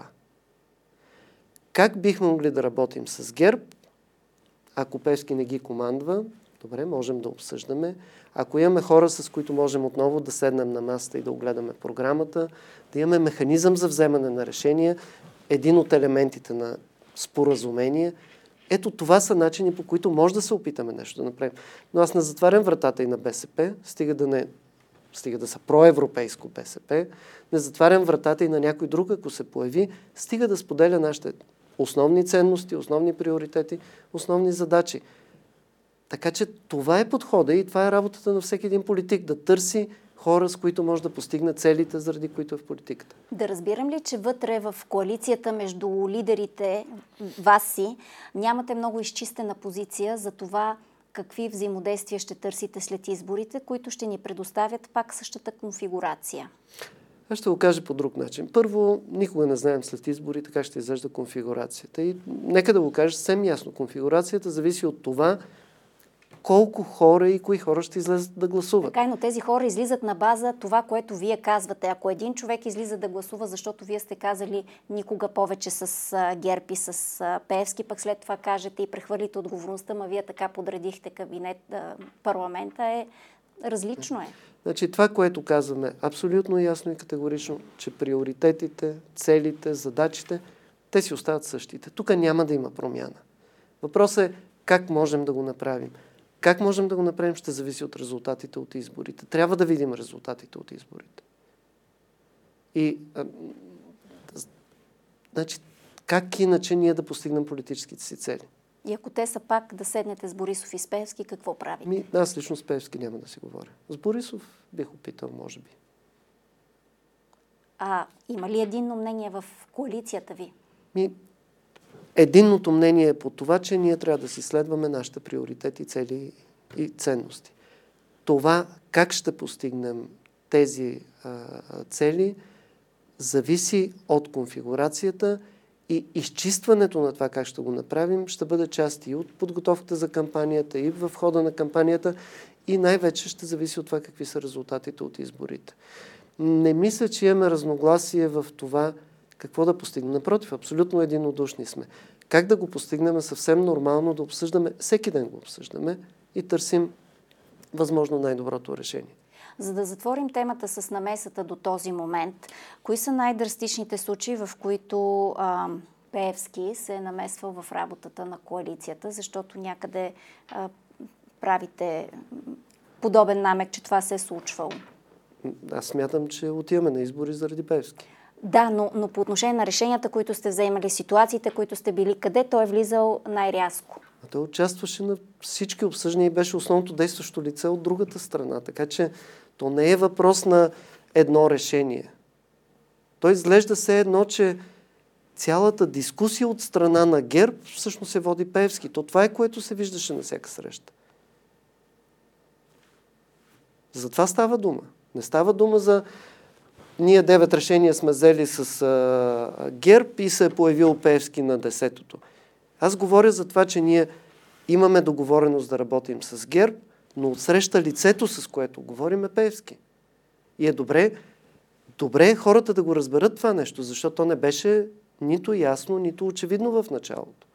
Как бихме могли да работим с ГЕРБ, ако Пеевски не ги командва? Добре, можем да обсъждаме. Ако имаме хора, с които можем отново да седнем на масата и да огледаме програмата, да имаме механизъм за вземане на решения, един от елементите на споразумение, ето това са начини, по които може да се опитаме нещо да направим. Но аз не затварям вратата и на БСП, стига да не стига да са проевропейско БСП, не затварям вратата и на някой друг, ако се появи, стига да споделя нашите основни ценности, основни приоритети, основни задачи. Така че това е подхода и това е работата на всеки един политик, да търси хора, с които може да постигне целите, заради които е в политиката. Да разбирам ли, че вътре в коалицията между лидерите, вас си, нямате много изчистена позиция за това какви взаимодействия ще търсите след изборите, които ще ни предоставят пак същата конфигурация? Аз ще го кажа по друг начин. Първо, никога не знаем след изборите как ще изглежда конфигурацията. И нека да го кажа съвсем ясно. Конфигурацията зависи от това колко хора и кои хора ще излезат да гласуват. Така, но тези хора излизат на база това, което вие казвате. Ако един човек излиза да гласува, защото вие сте казали никога повече с ГЕРБ и с Пеевски, пък след това кажете и прехвърлите отговорността, ма вие така подредихте кабинет, парламента, е различно е. Значи това, което казваме абсолютно ясно и категорично, че приоритетите, целите, задачите, те си остават същите. Тук няма да има промяна. Въпросът е как можем да го направим. Как можем да го направим, ще зависи от резултатите от изборите. Трябва да видим резултатите от изборите. И, а, значи, как иначе ние да постигнем политическите си цели? И ако те са пак да седнете с Борисов и с Пеевски, какво правите? Ми, аз лично с Пеевски няма да си говоря. С Борисов бих опитал, може би. А има ли единно мнение в коалицията ви? Ми, единното мнение е по това, че ние трябва да си следваме нашите приоритети, цели и ценности. Това как ще постигнем тези а, цели зависи от конфигурацията и изчистването на това как ще го направим ще бъде част и от подготовката за кампанията, и в хода на кампанията, и най-вече ще зависи от това какви са резултатите от изборите. Не мисля, че имаме разногласие в това какво да постигнем. Напротив, абсолютно единодушни сме. Как да го постигнем е съвсем нормално да обсъждаме, всеки ден го обсъждаме и търсим възможно най-доброто решение. За да затворим темата с намесата до този момент, кои са най-драстичните случаи, в които а, Пеевски се е намесвал в работата на коалицията, защото някъде а, правите подобен намек, че това се е случвало? Аз смятам, че отиваме на избори заради Пеевски. Да, но, но по отношение на решенията, които сте вземали, ситуациите, които сте били, къде той е влизал най-рязко? А той участваше на всички обсъждания и беше основното действащо лице от другата страна. Така че то не е въпрос на едно решение. Той изглежда все едно, че цялата дискусия от страна на ГЕРБ всъщност се води Пеевски. То това е, което се виждаше на всяка среща. За това става дума. Не става дума за ние девет решения сме взели с а, ГЕРБ и се е появил Пеевски на десетото. Аз говоря за това, че ние имаме договореност да работим с ГЕРБ, но отсреща лицето, с което говорим, е Пеевски. И е добре, добре е хората да го разберат това нещо, защото то не беше нито ясно, нито очевидно в началото.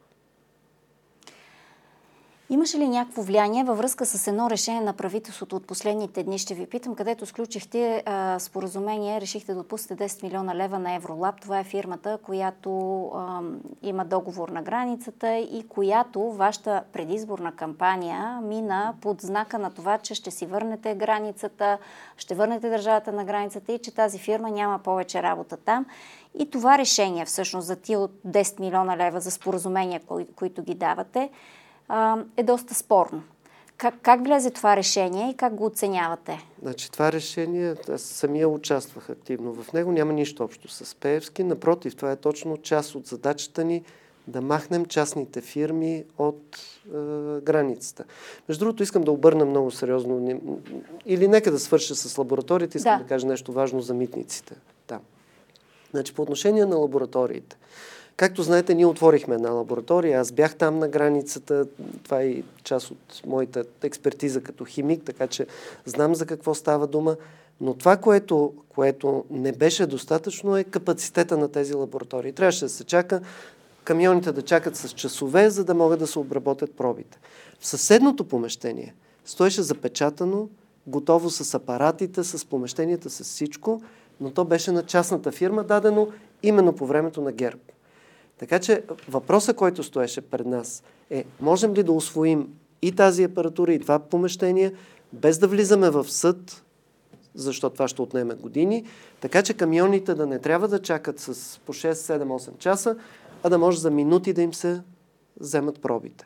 Имаше ли някакво влияние във връзка с едно решение на правителството от последните дни, ще ви питам, където сключихте а, споразумение, решихте да отпуснете десет милиона лева на Евролаб. Това е фирмата, която а, има договор на границата и която вашата предизборна кампания мина под знака на това, че ще си върнете границата, ще върнете държавата на границата и че тази фирма няма повече работа там. И това решение всъщност за тия от десет милиона лева за споразумения, кои, които ги давате, е доста спорно. Как, как влезе това решение и как го оценявате? Значи това решение, аз самия участвах активно в него, няма нищо общо с Пеевски. Напротив, това е точно част от задачата ни да махнем частните фирми от е, границата. Между другото, искам да обърна много сериозно, или нека да свърша с лабораториите, искам да, да кажа нещо важно за митниците. Да. Значи по отношение на лабораториите, както знаете, ние отворихме една лаборатория, аз бях там на границата, това е част от моята експертиза като химик, така че знам за какво става дума, но това, което, което не беше достатъчно е капацитета на тези лаборатории. Трябваше да се чака, камионите да чакат с часове, за да могат да се обработят пробите. В съседното помещение стоеше запечатано, готово с апаратите, с помещенията, с всичко, но то беше на частната фирма, дадено именно по времето на ГЕРБ. Така че въпросът, който стоеше пред нас е, можем ли да усвоим и тази апаратура, и това помещение, без да влизаме в съд защото това ще отнеме години, така че камионите да не трябва да чакат с по шест, седем, осем часа, а да може за минути да им се вземат пробите.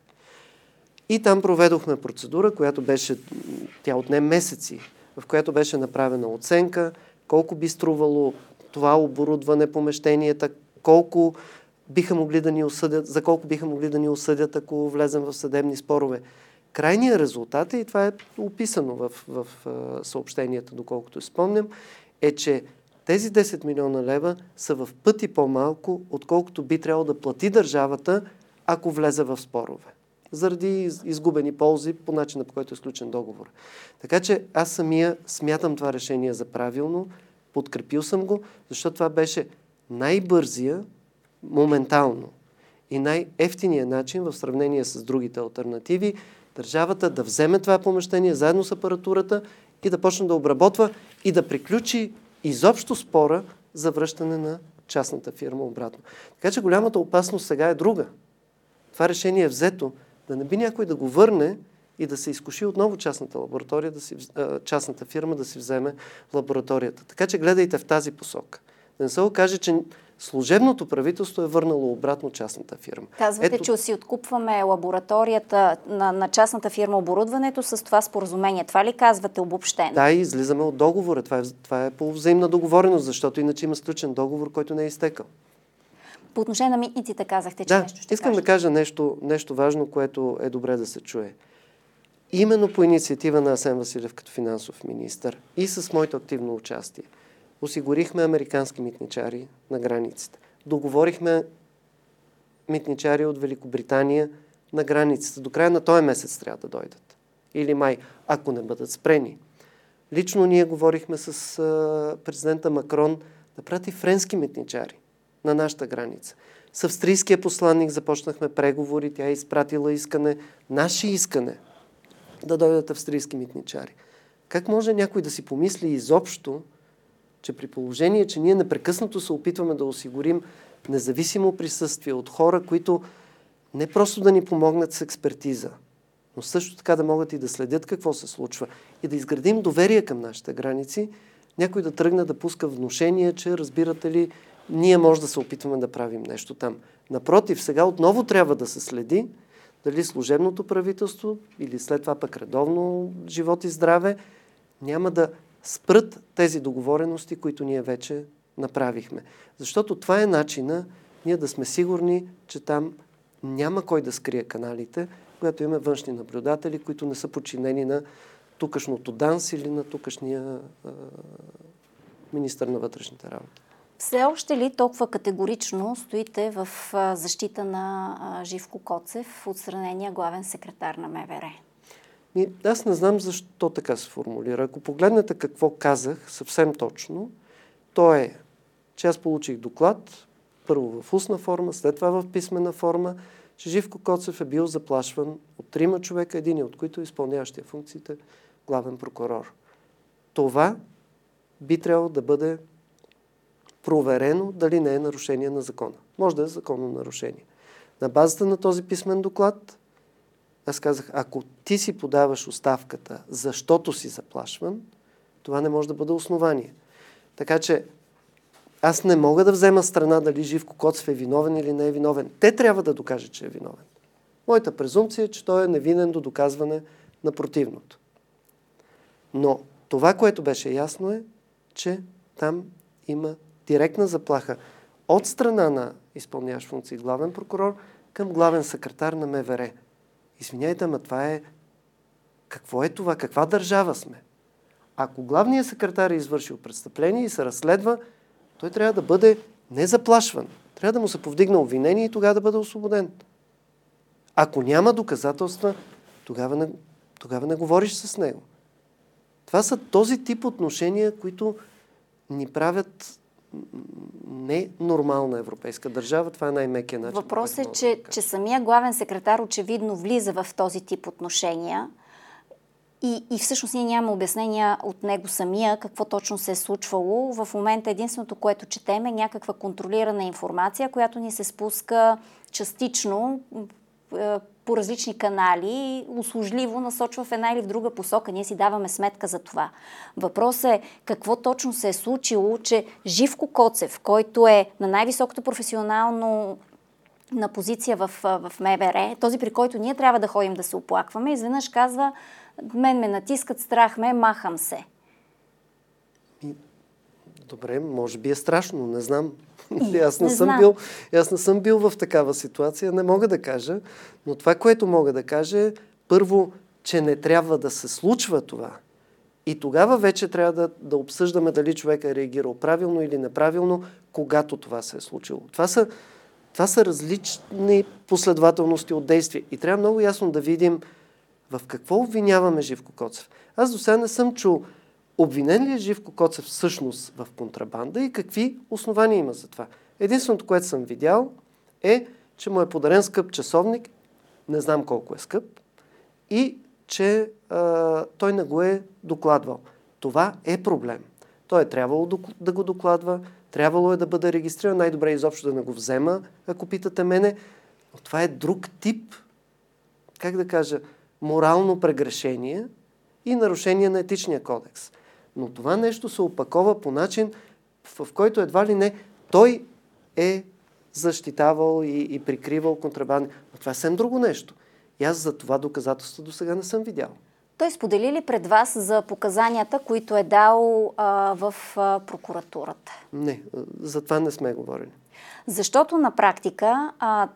И там проведохме процедура, която беше, тя отне месеци, в която беше направена оценка, колко би струвало това оборудване, помещенията, колко биха могли да ни осъдят, за колко биха могли да ни осъдят, ако влезем в съдебни спорове. Крайният резултат, и това е описано в, в, в съобщенията, доколкото спомням, е, че тези десет милиона лева са в пъти по-малко, отколкото би трябвало да плати държавата, ако влезе в спорове. Заради изгубени ползи по начина, по който е сключен договор. Така че аз самия смятам това решение за правилно, подкрепил съм го, защото това беше най-бързия, моментално и най-ефтиният начин в сравнение с другите алтернативи, държавата да вземе това помещение заедно с апаратурата и да почне да обработва и да приключи изобщо спора за връщане на частната фирма обратно. Така че голямата опасност сега е друга. Това решение е взето, да не би някой да го върне и да се изкуши отново частната лаборатория, да си, частната фирма да си вземе лабораторията. Така че гледайте в тази посока. Да не се окаже, че служебното правителство е върнало обратно частната фирма. Казвате, Ето... че си откупваме лабораторията на, на частната фирма, оборудването с това споразумение. Това ли казвате обобщено? Да, и излизаме от договора. Това е, това е по взаимна договореност, защото иначе има сключен договор, който не е изтекал. По отношение на митниците казахте, че да, нещо ще искам кажете. да кажа нещо, нещо важно, което е добре да се чуе. Именно по инициатива на Асен Василев като финансов министър и с моето активно участие осигурихме американски митничари на границата. Договорихме митничари от Великобритания на границата. До края на този месец трябва да дойдат. Или май, ако не бъдат спрени. Лично ние говорихме с а, президента Макрон да прати френски митничари на нашата граница. С австрийския посланник започнахме преговори. Тя е изпратила искане, наше искане, да дойдат австрийски митничари. Как може някой да си помисли изобщо, че при положение, че ние непрекъснато се опитваме да осигурим независимо присъствие от хора, които не просто да ни помогнат с експертиза, но също така да могат и да следят какво се случва и да изградим доверие към нашите граници, някой да тръгне да пуска внушение, че, разбирате ли, ние може да се опитваме да правим нещо там. Напротив, сега отново трябва да се следи дали служебното правителство или след това пък редовно живот и здраве няма да спрат тези договорености, които ние вече направихме. Защото това е начина ние да сме сигурни, че там няма кой да скрие каналите, когато имаме външни наблюдатели, които не са подчинени на тукашното ДАНС или на тукашния а, министър на вътрешните работи. Все още ли толкова категорично стоите в защита на Живко Коцев, отстранения главен секретар на МВР? И аз не знам защо така се формулира. Ако погледнете какво казах съвсем точно, то е, че аз получих доклад, първо в устна форма, след това в писмена форма, че Живко Коцев е бил заплашван от трима човека, един от които изпълняващия функциите главен прокурор. Това би трябвало да бъде проверено дали не е нарушение на закона. Може да е законно нарушение. На базата на този писмен доклад аз казах, ако ти си подаваш оставката, защото си заплашван, това не може да бъде основание. Така че аз не мога да взема страна дали Живко Коцев е виновен или не е виновен. Те трябва да докажат, че е виновен. Моята презумпция е, че той е невинен до доказване на противното. Но това, което беше ясно е, че там има директна заплаха от страна на изпълняващ функции главен прокурор към главен секретар на МВР. Извиняйте, ама това е... Какво е това? Каква държава сме? Ако главният секретар е извършил престъпление и се разследва, той трябва да бъде не заплашван. Трябва да му се повдигне обвинение и тогава да бъде освободен. Ако няма доказателства, тогава не, тогава не говориш с него. Това са този тип отношения, които ни правят не нормална европейска държава. Това е най-мекия начин. Въпрос е, че, че самия главен секретар очевидно влиза в този тип отношения и, и всъщност ние нямаме обяснения от него самия какво точно се е случвало. В момента единственото, което четем, е някаква контролирана информация, която ни се спуска частично по различни канали и услужливо насочва в една или в друга посока. Ние си даваме сметка за това. Въпросът е какво точно се е случило, че Живко Коцев, който е на най-високото професионално на позиция в, в МВР, този при който ние трябва да ходим да се оплакваме, изведнъж казва: мен ме натискат, страх ме, махам се. Добре, може би е страшно, не знам. И, аз, не не съм знам. бил, аз не съм бил в такава ситуация, не мога да кажа. Но това, което мога да кажа е, първо, че не трябва да се случва това. И тогава вече трябва да, да обсъждаме дали човек е реагирал правилно или неправилно, когато това се е случило. Това са, това са различни последователности от действия. И трябва много ясно да видим в какво обвиняваме Живко Коцев. Аз до сега не съм чул обвинен ли е Живко Коцев всъщност в контрабанда и какви основания има за това. Единственото, което съм видял, е, че му е подарен скъп часовник, не знам колко е скъп, и че а, той не го е докладвал. Това е проблем. Той е трябвало да го докладва, трябвало е да бъде регистриран, най-добре изобщо да не го взема, ако питате мене. Но това е друг тип, как да кажа, морално прегрешение и нарушение на етичния кодекс. Но това нещо се опакова по начин, в който едва ли не той е защитавал и, и прикривал контрабанди. Но това е съвсем друго нещо. И аз за това доказателство до сега не съм видял. Той сподели ли пред вас за показанията, които е дал а, в а, прокуратурата? Не, за това не сме говорили. Защото на практика а,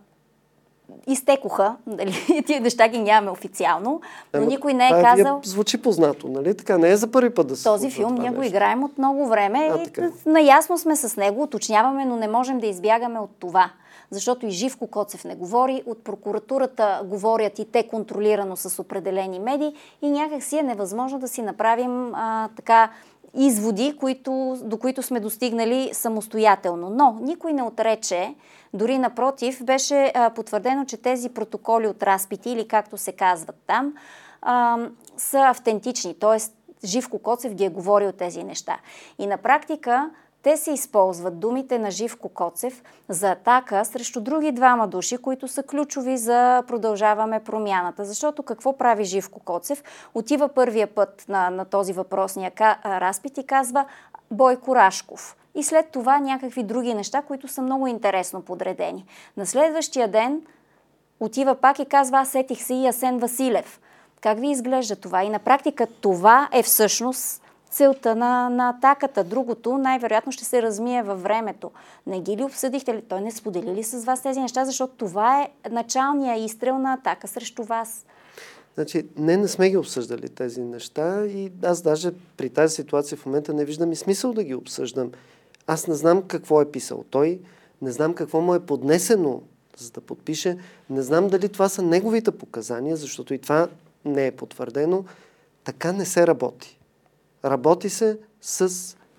изтекоха, дали, тия неща ги нямаме официално, но Ама, никой не е това казал... Звучи познато, нали? Така, не е за първи път да се Този случва филм това ние го нещо. играем от много време А, и така. наясно сме с него, уточняваме, но не можем да избягаме от това. Защото и Живко Коцев не говори, от прокуратурата говорят и те контролирано с определени медии и някак си е невъзможно да си направим а, така изводи, които, до които сме достигнали самостоятелно. Но никой не отрече, дори напротив, беше а, потвърдено, че тези протоколи от разпити, или както се казват там, а, са автентични. Тоест, Живко Коцев ги е говорил тези неща. И на практика те се използват, думите на Живко Коцев, за атака срещу други двама души, които са ключови за Продължаваме промяната. Защото какво прави Живко Коцев? Отива първия път на, на този въпросния разпит и казва Бойко Рашков. И след това някакви други неща, които са много интересно подредени. На следващия ден отива пак и казва: аз сетих се и Асен Василев. Как ви изглежда това? И на практика това е всъщност целта на, на атаката. Другото най-вероятно ще се размие във времето. Не ги ли обсъдихте ли? Той не сподели ли с вас тези неща, защото това е началния изстрел на атака срещу вас? Значи, не, не сме ги обсъждали тези неща и аз даже при тази ситуация в момента не виждам и смисъл да ги обсъждам. Аз не знам какво е писал той, не знам какво му е поднесено, за да подпише, не знам дали това са неговите показания, защото и това не е потвърдено. Така не се работи. Работи се с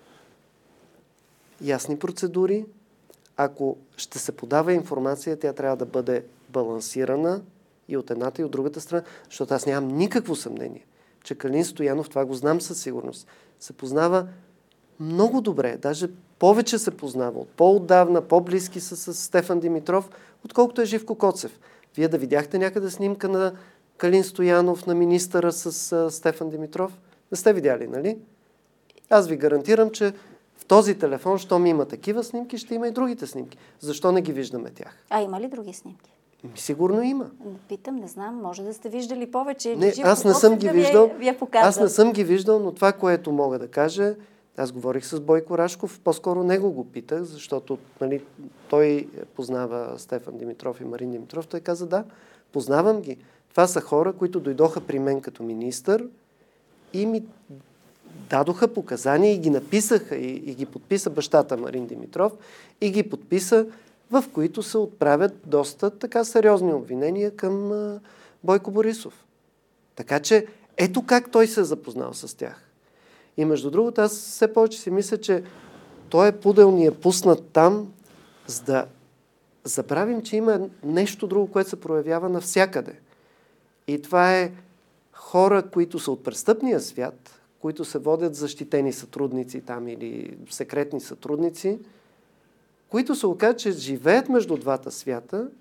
ясни процедури. Ако ще се подава информация, тя трябва да бъде балансирана и от едната и от другата страна, защото аз нямам никакво съмнение, че Калин Стоянов, това го знам със сигурност, се познава много добре, даже повече се познава, от по-отдавна, по-близки са с Стефан Димитров, отколкото е Живко Коцев. Вие да видяхте някъде снимка на Калин Стоянов, на министъра с а, Стефан Димитров? Не сте видяли, нали? Аз ви гарантирам, че в този телефон, щом има такива снимки, ще има и другите снимки. Защо не ги виждаме тях? А има ли други снимки? Сигурно има. Питам, не знам, може да сте виждали повече. Не, аз не съм ги да виждал. Ви е, ви е аз не съм ги виждал, но това, което мога да кажа, аз говорих с Бойко Рашков, по-скоро него го питах, защото нали, той познава Стефан Димитров и Марин Димитров. Той каза: да, познавам ги. Това са хора, които дойдоха при мен като министър и ми дадоха показания и ги написаха и, и ги подписа бащата Марин Димитров и ги подписа, в които се отправят доста така сериозни обвинения към а, Бойко Борисов. Така че ето как той се е запознал с тях. И между другото, аз все повече си мисля, че той е пудел ни е пуснат там, за да забравим, че има нещо друго, което се проявява навсякъде. И това е хора, които са от престъпния свят, които се водят защитени сътрудници там или секретни сътрудници, които се оказват, че живеят между двата свята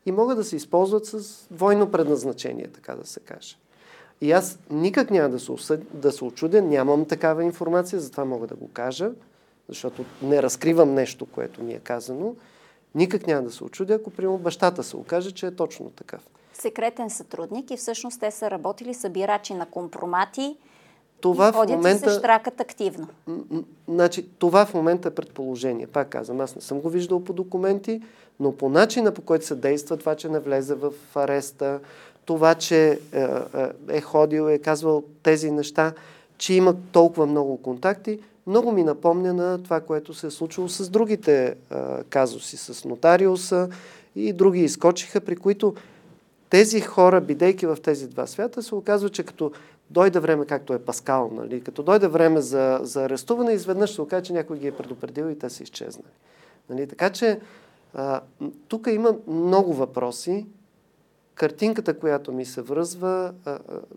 и могат да се използват с двойно предназначение, така да се каже. И аз никак няма да се, осъд... да се очудя, нямам такава информация, затова мога да го кажа, защото не разкривам нещо, което ми е казано. Никак няма да се очудя, ако примерно бащата се окаже, че е точно такъв. Секретен сътрудник и всъщност те са работили събирачи на компромати това и ходят в момента... и се щракат активно. Значи, това в момента е предположение. Пак казвам, аз не съм го виждал по документи, но по начина, по който се действа, това, че не влезе в ареста, това, че е, е ходил, е казвал тези неща, че има толкова много контакти, много ми напомня на това, което се е случило с другите е, казуси, с нотариуса и други изкочиха, при които тези хора, бидейки в тези два свята, се оказва, че като дойде време, както е Паскал, нали, като дойде време за, за арестуване, изведнъж се оказва, че някой ги е предупредил и те са изчезнали. Нали, така че а, тук има много въпроси. Картинката, която ми се връзва, а, а,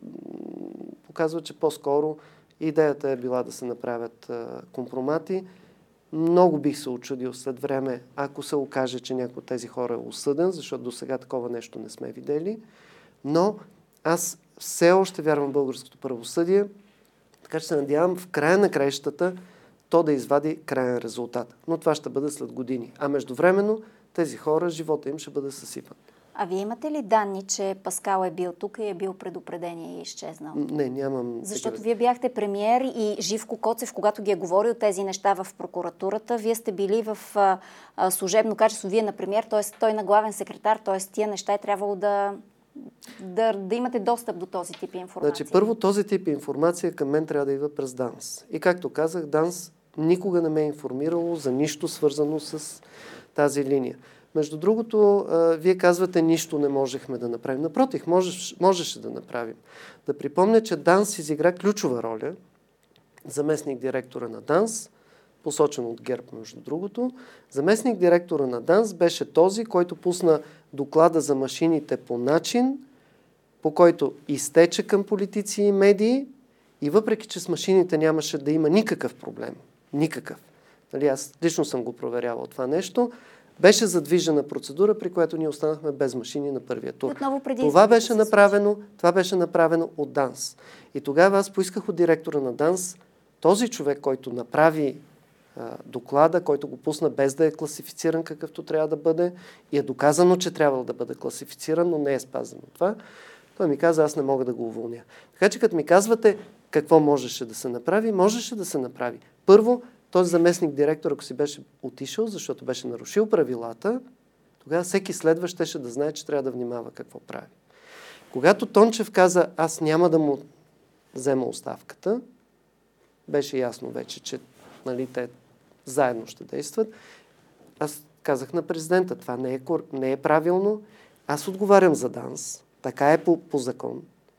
показва, че по-скоро идеята е била да се направят а, компромати. Много бих се очудил след време, ако се окаже, че някой от тези хора е осъден, защото до сега такова нещо не сме видели. Но аз все още вярвам в българското правосъдие, така че се надявам в края на краищата то да извади краен резултат. Но това ще бъде след години. А междувременно тези хора, живота им ще бъде съсипан. А вие имате ли данни, че Паскал е бил тук и е бил предупреден и е изчезнал? Не, нямам. Защото вие бяхте премиер и Живко Коцев, когато ги е говорил тези неща в прокуратурата, вие сте били в а, а, служебно качество, вие на премиер, т.е. той на главен секретар, т.е. тия неща е трябвало да, да, да имате достъп до този тип информация. Значи, първо този тип информация към мен трябва да идва през ДАНС. И както казах, ДАНС никога не ме е информирало за нищо свързано с тази линия. Между другото, вие казвате, нищо не можехме да направим. Напротив, можеш, можеше да направим. Да припомня, че ДАНС изигра ключова роля, заместник директора на ДАНС, посочен от ГЕРБ, между другото. Заместник директора на ДАНС беше този, който пусна доклада за машините по начин, по който изтече към политици и медии и въпреки, че с машините нямаше да има никакъв проблем, никакъв. Нали, аз лично съм го проверявал това нещо. Беше задвижена процедура, при която ние останахме без машини на първия тур. Това беше направено, това беше направено от ДАНС. И тогава аз поисках от директора на ДАНС, този човек, който направи а, доклада, който го пусна без да е класифициран какъвто трябва да бъде, и е доказано, че трябва да бъде класифициран, но не е спазено това, той ми каза, аз не мога да го уволня. Така че като ми казвате какво можеше да се направи, можеше да се направи. Първо, този заместник директор, ако си беше отишъл, защото беше нарушил правилата, тогава всеки следващ щеше да знае, че трябва да внимава какво прави. Когато Тончев каза, аз няма да му взема оставката, беше ясно вече, че нали, те заедно ще действат. Аз казах на президента, това не е, не е правилно. Аз отговарям за ДАНС. Така е по, по закон.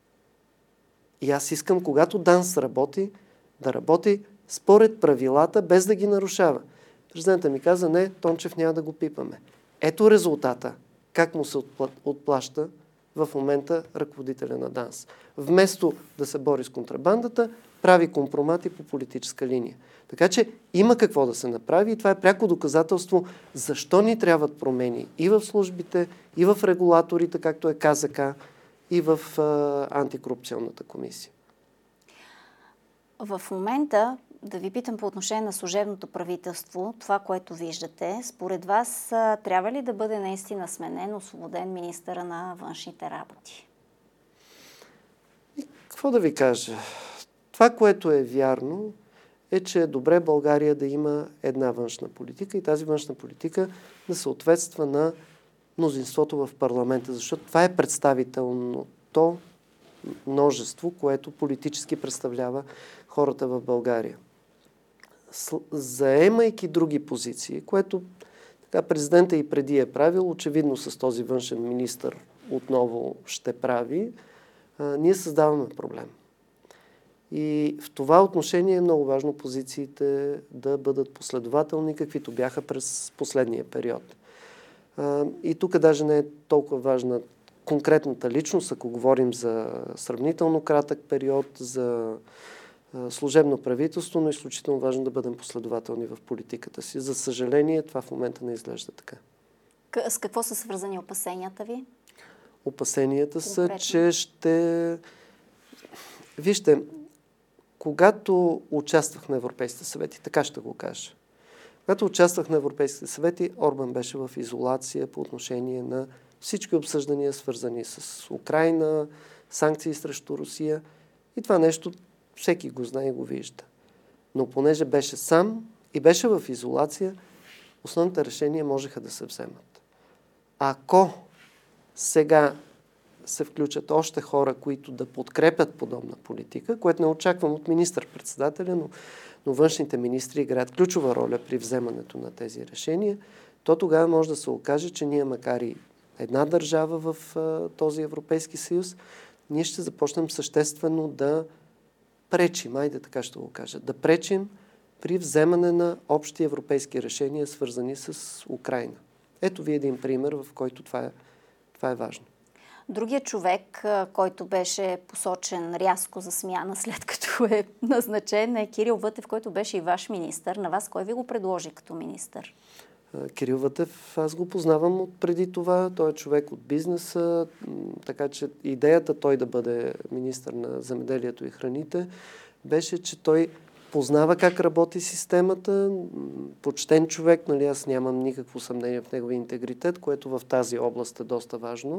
И аз искам, когато ДАНС работи, да работи според правилата, без да ги нарушава. Президентът ми каза, не, Тончев няма да го пипаме. Ето резултата. Как му се отплаща в момента ръководителя на ДАНС. Вместо да се бори с контрабандата, прави компромати по политическа линия. Така че има какво да се направи и това е пряко доказателство защо ни трябват промени и в службите, и в регулаторите, както е КЗК, и в а, антикорупционната комисия. В момента, да ви питам по отношение на служебното правителство, това, което виждате, според вас трябва ли да бъде наистина сменен, освободен министъра на външните работи? И какво да ви кажа? Това, което е вярно, е, че е добре България да има една външна политика и тази външна политика да съответства на мнозинството в парламента, защото това е представителното множество, което политически представлява хората в България. Заемайки други позиции, което така президента и преди е правил, очевидно с този външен министър отново ще прави, а, ние създаваме проблем. И в това отношение е много важно позициите да бъдат последователни, каквито бяха през последния период. А, и тук даже не е толкова важна конкретната личност, ако говорим за сравнително кратък период, за служебно правителство, но е изключително важно да бъдем последователни в политиката си. За съжаление, това в момента не изглежда така. С какво са свързани опасенията ви? Опасенията Конкретно. са, че ще... Вижте, когато участвах на Европейските съвети, така ще го кажа, когато участвах на Европейските съвети, Орбан беше в изолация по отношение на всички обсъждания, свързани с Украйна, санкции срещу Русия. И това нещо всеки го знае и го вижда. Но понеже беше сам и беше в изолация, основните решения можеха да се вземат. Ако сега се включат още хора, които да подкрепят подобна политика, което не очаквам от министър-председателя, но, но външните министри играят ключова роля при вземането на тези решения, то тогава може да се окаже, че ние, макар и една държава в а, този Европейски съюз, ние ще започнем съществено да пречим, айде така ще го кажа, да пречим при вземане на общи европейски решения, свързани с Украйна. Ето ви един пример, в който това е, това е важно. Другият човек, който беше посочен рязко за смяна, след като е назначен, е Кирил Вътев, който беше и ваш министър. На вас кой ви го предложи като министър? Кирил Вътев, аз го познавам от преди това. Той е човек от бизнеса, така че идеята той да бъде министър на земеделието и храните беше, че той познава как работи системата, почтен човек, нали, аз нямам никакво съмнение в неговия интегритет, което в тази област е доста важно.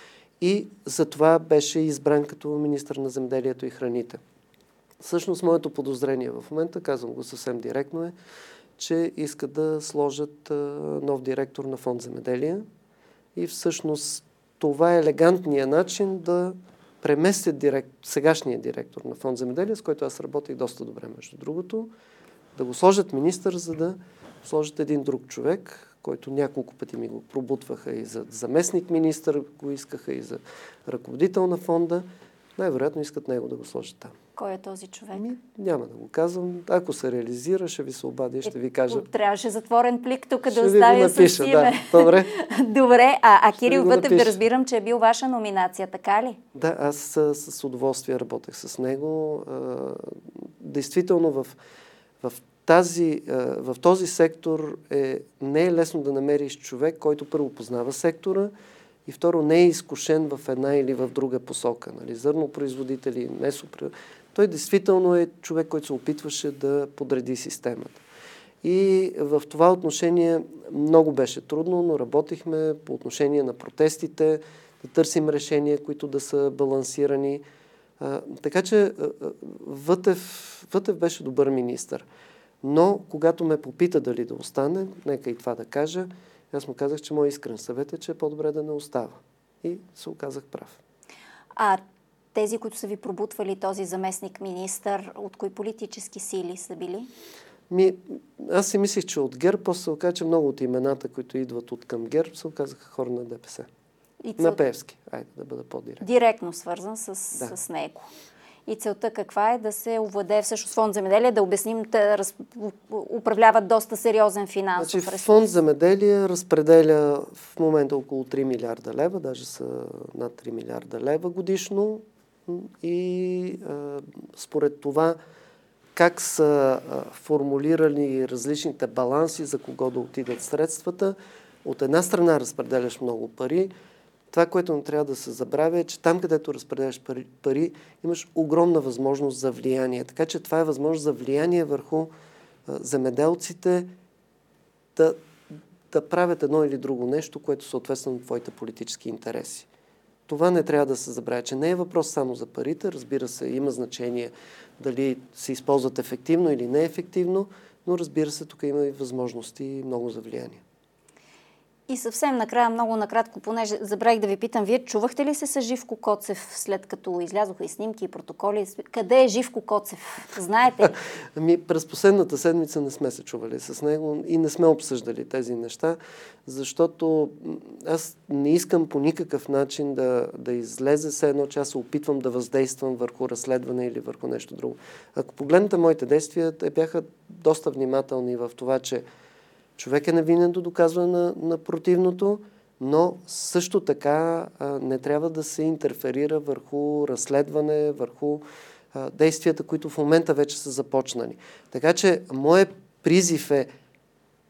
И затова беше избран като министър на земеделието и храните. Всъщност, моето подозрение в момента, казвам го съвсем директно, е, че искат да сложат а, нов директор на Фонд земеделие. И всъщност това е елегантният начин да преместят директ, сегашния директор на Фонд земеделие, с който аз работих доста добре, между другото, да го сложат министър, за да сложат един друг човек, който няколко пъти ми го пробутваха и за заместник министър го искаха, и за ръководител на фонда. Най-вероятно искат него да го сложат там. Кой е този човек? Ами, няма да го казвам. Ако се реализира, ще ви се обадя и ще е, ви кажа. Трябваше затворен плик тук да ще оставя с име. Да. Добре. Добре, а, а Кирил Вътев да разбирам, че е бил ваша номинация, така ли? Да, аз с, с удоволствие работех с него. А, действително в, в Тази, в този сектор е, не е лесно да намериш човек, който първо познава сектора и второ не е изкушен в една или в друга посока. Нали? Зърнопроизводители, месопроизводители. Той действително е човек, който се опитваше да подреди системата. И в това отношение много беше трудно, но работихме по отношение на протестите, да търсим решения, които да са балансирани. А, така че Вътев, Вътев беше добър министър. Но, когато ме попита дали да остане, нека и това да кажа, аз му казах, че мой искрен съвет е, че е по-добре да не остава. И се оказах прав. А тези, които са ви пробутвали този заместник министър, от кои политически сили са били? Ми, аз си мислих, че от ГЕРБ, после се оказа, че много от имената, които идват от към ГЕРБ, се оказаха хора на ДПС. И цел... На Пеевски. Айде да бъда по-директно. Директно свързан с, да. с него. И целта каква е? Да се овладее всъщност Фонд земеделие, да обясним, те раз... управляват доста сериозен финансов значи, ресурс. Фонд земеделие разпределя в момента около три милиарда лева, даже са над три милиарда лева годишно. И а, според това как са а, формулирали различните баланси, за кого да отидат средствата, от една страна разпределяш много пари. Това, което не трябва да се забравя, е, че там, където разпределяш пари, пари, имаш огромна възможност за влияние. Така че това е възможност за влияние върху а, земеделците да, да правят едно или друго нещо, което съответства на твоите политически интереси. Това не трябва да се забравя, че не е въпрос само за парите. Разбира се, има значение дали се използват ефективно или неефективно, но разбира се, тук има и възможности много за влияние. И съвсем накрая, много накратко, понеже забравих да ви питам, вие чувахте ли се с Живко Коцев, след като излязоха и снимки, и протоколи? Къде е Живко Коцев? Знаете ли? Ами, през последната седмица не сме се чували с него и не сме обсъждали тези неща, защото аз не искам по никакъв начин да, да излезе все едно, че аз се опитвам да въздействам върху разследване или върху нещо друго. Ако погледнете моите действия, те бяха доста внимателни в това, че човек е невинен до доказване на, на противното, но също така а, не трябва да се интерферира върху разследване, върху а, действията, които в момента вече са започнали. Така че моят призив е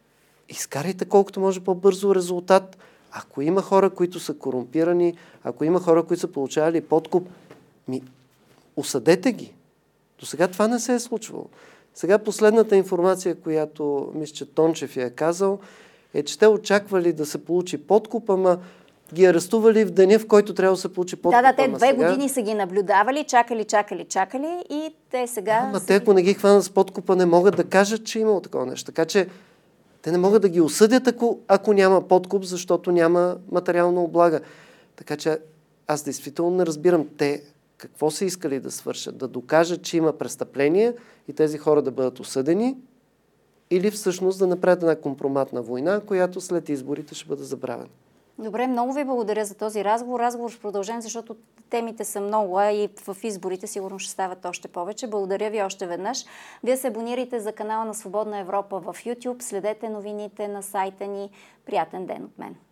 изкарайте колкото може по-бързо резултат. Ако има хора, които са корумпирани, ако има хора, които са получавали подкуп, ми, осъдете ги. До сега това не се е случвало. Сега последната информация, която мисля, че Тончев я е казал, е, че те очаквали да се получи подкуп, ама ги арестували в деня, в който трябва да се получи подкуп. Да, да, те две сега... години са ги наблюдавали, чакали, чакали, чакали и те сега... Ама те, ако не ги хванат с подкупа, не могат да кажат, че имало такова нещо. Така че те не могат да ги осъдят, ако, ако няма подкуп, защото няма материална облага. Така че аз действително не разбирам те какво са искали да свършат. Да докажат, че има престъпление и тези хора да бъдат осъдени, или всъщност да направят една компроматна война, която след изборите ще бъде забравена. Добре, много ви благодаря за този разговор. Разговор ще продължим, защото темите са много, а и в изборите сигурно ще стават още повече. Благодаря ви още веднъж. Вие се абонирайте за канала на Свободна Европа в YouTube, следете новините на сайта ни. Приятен ден от мен.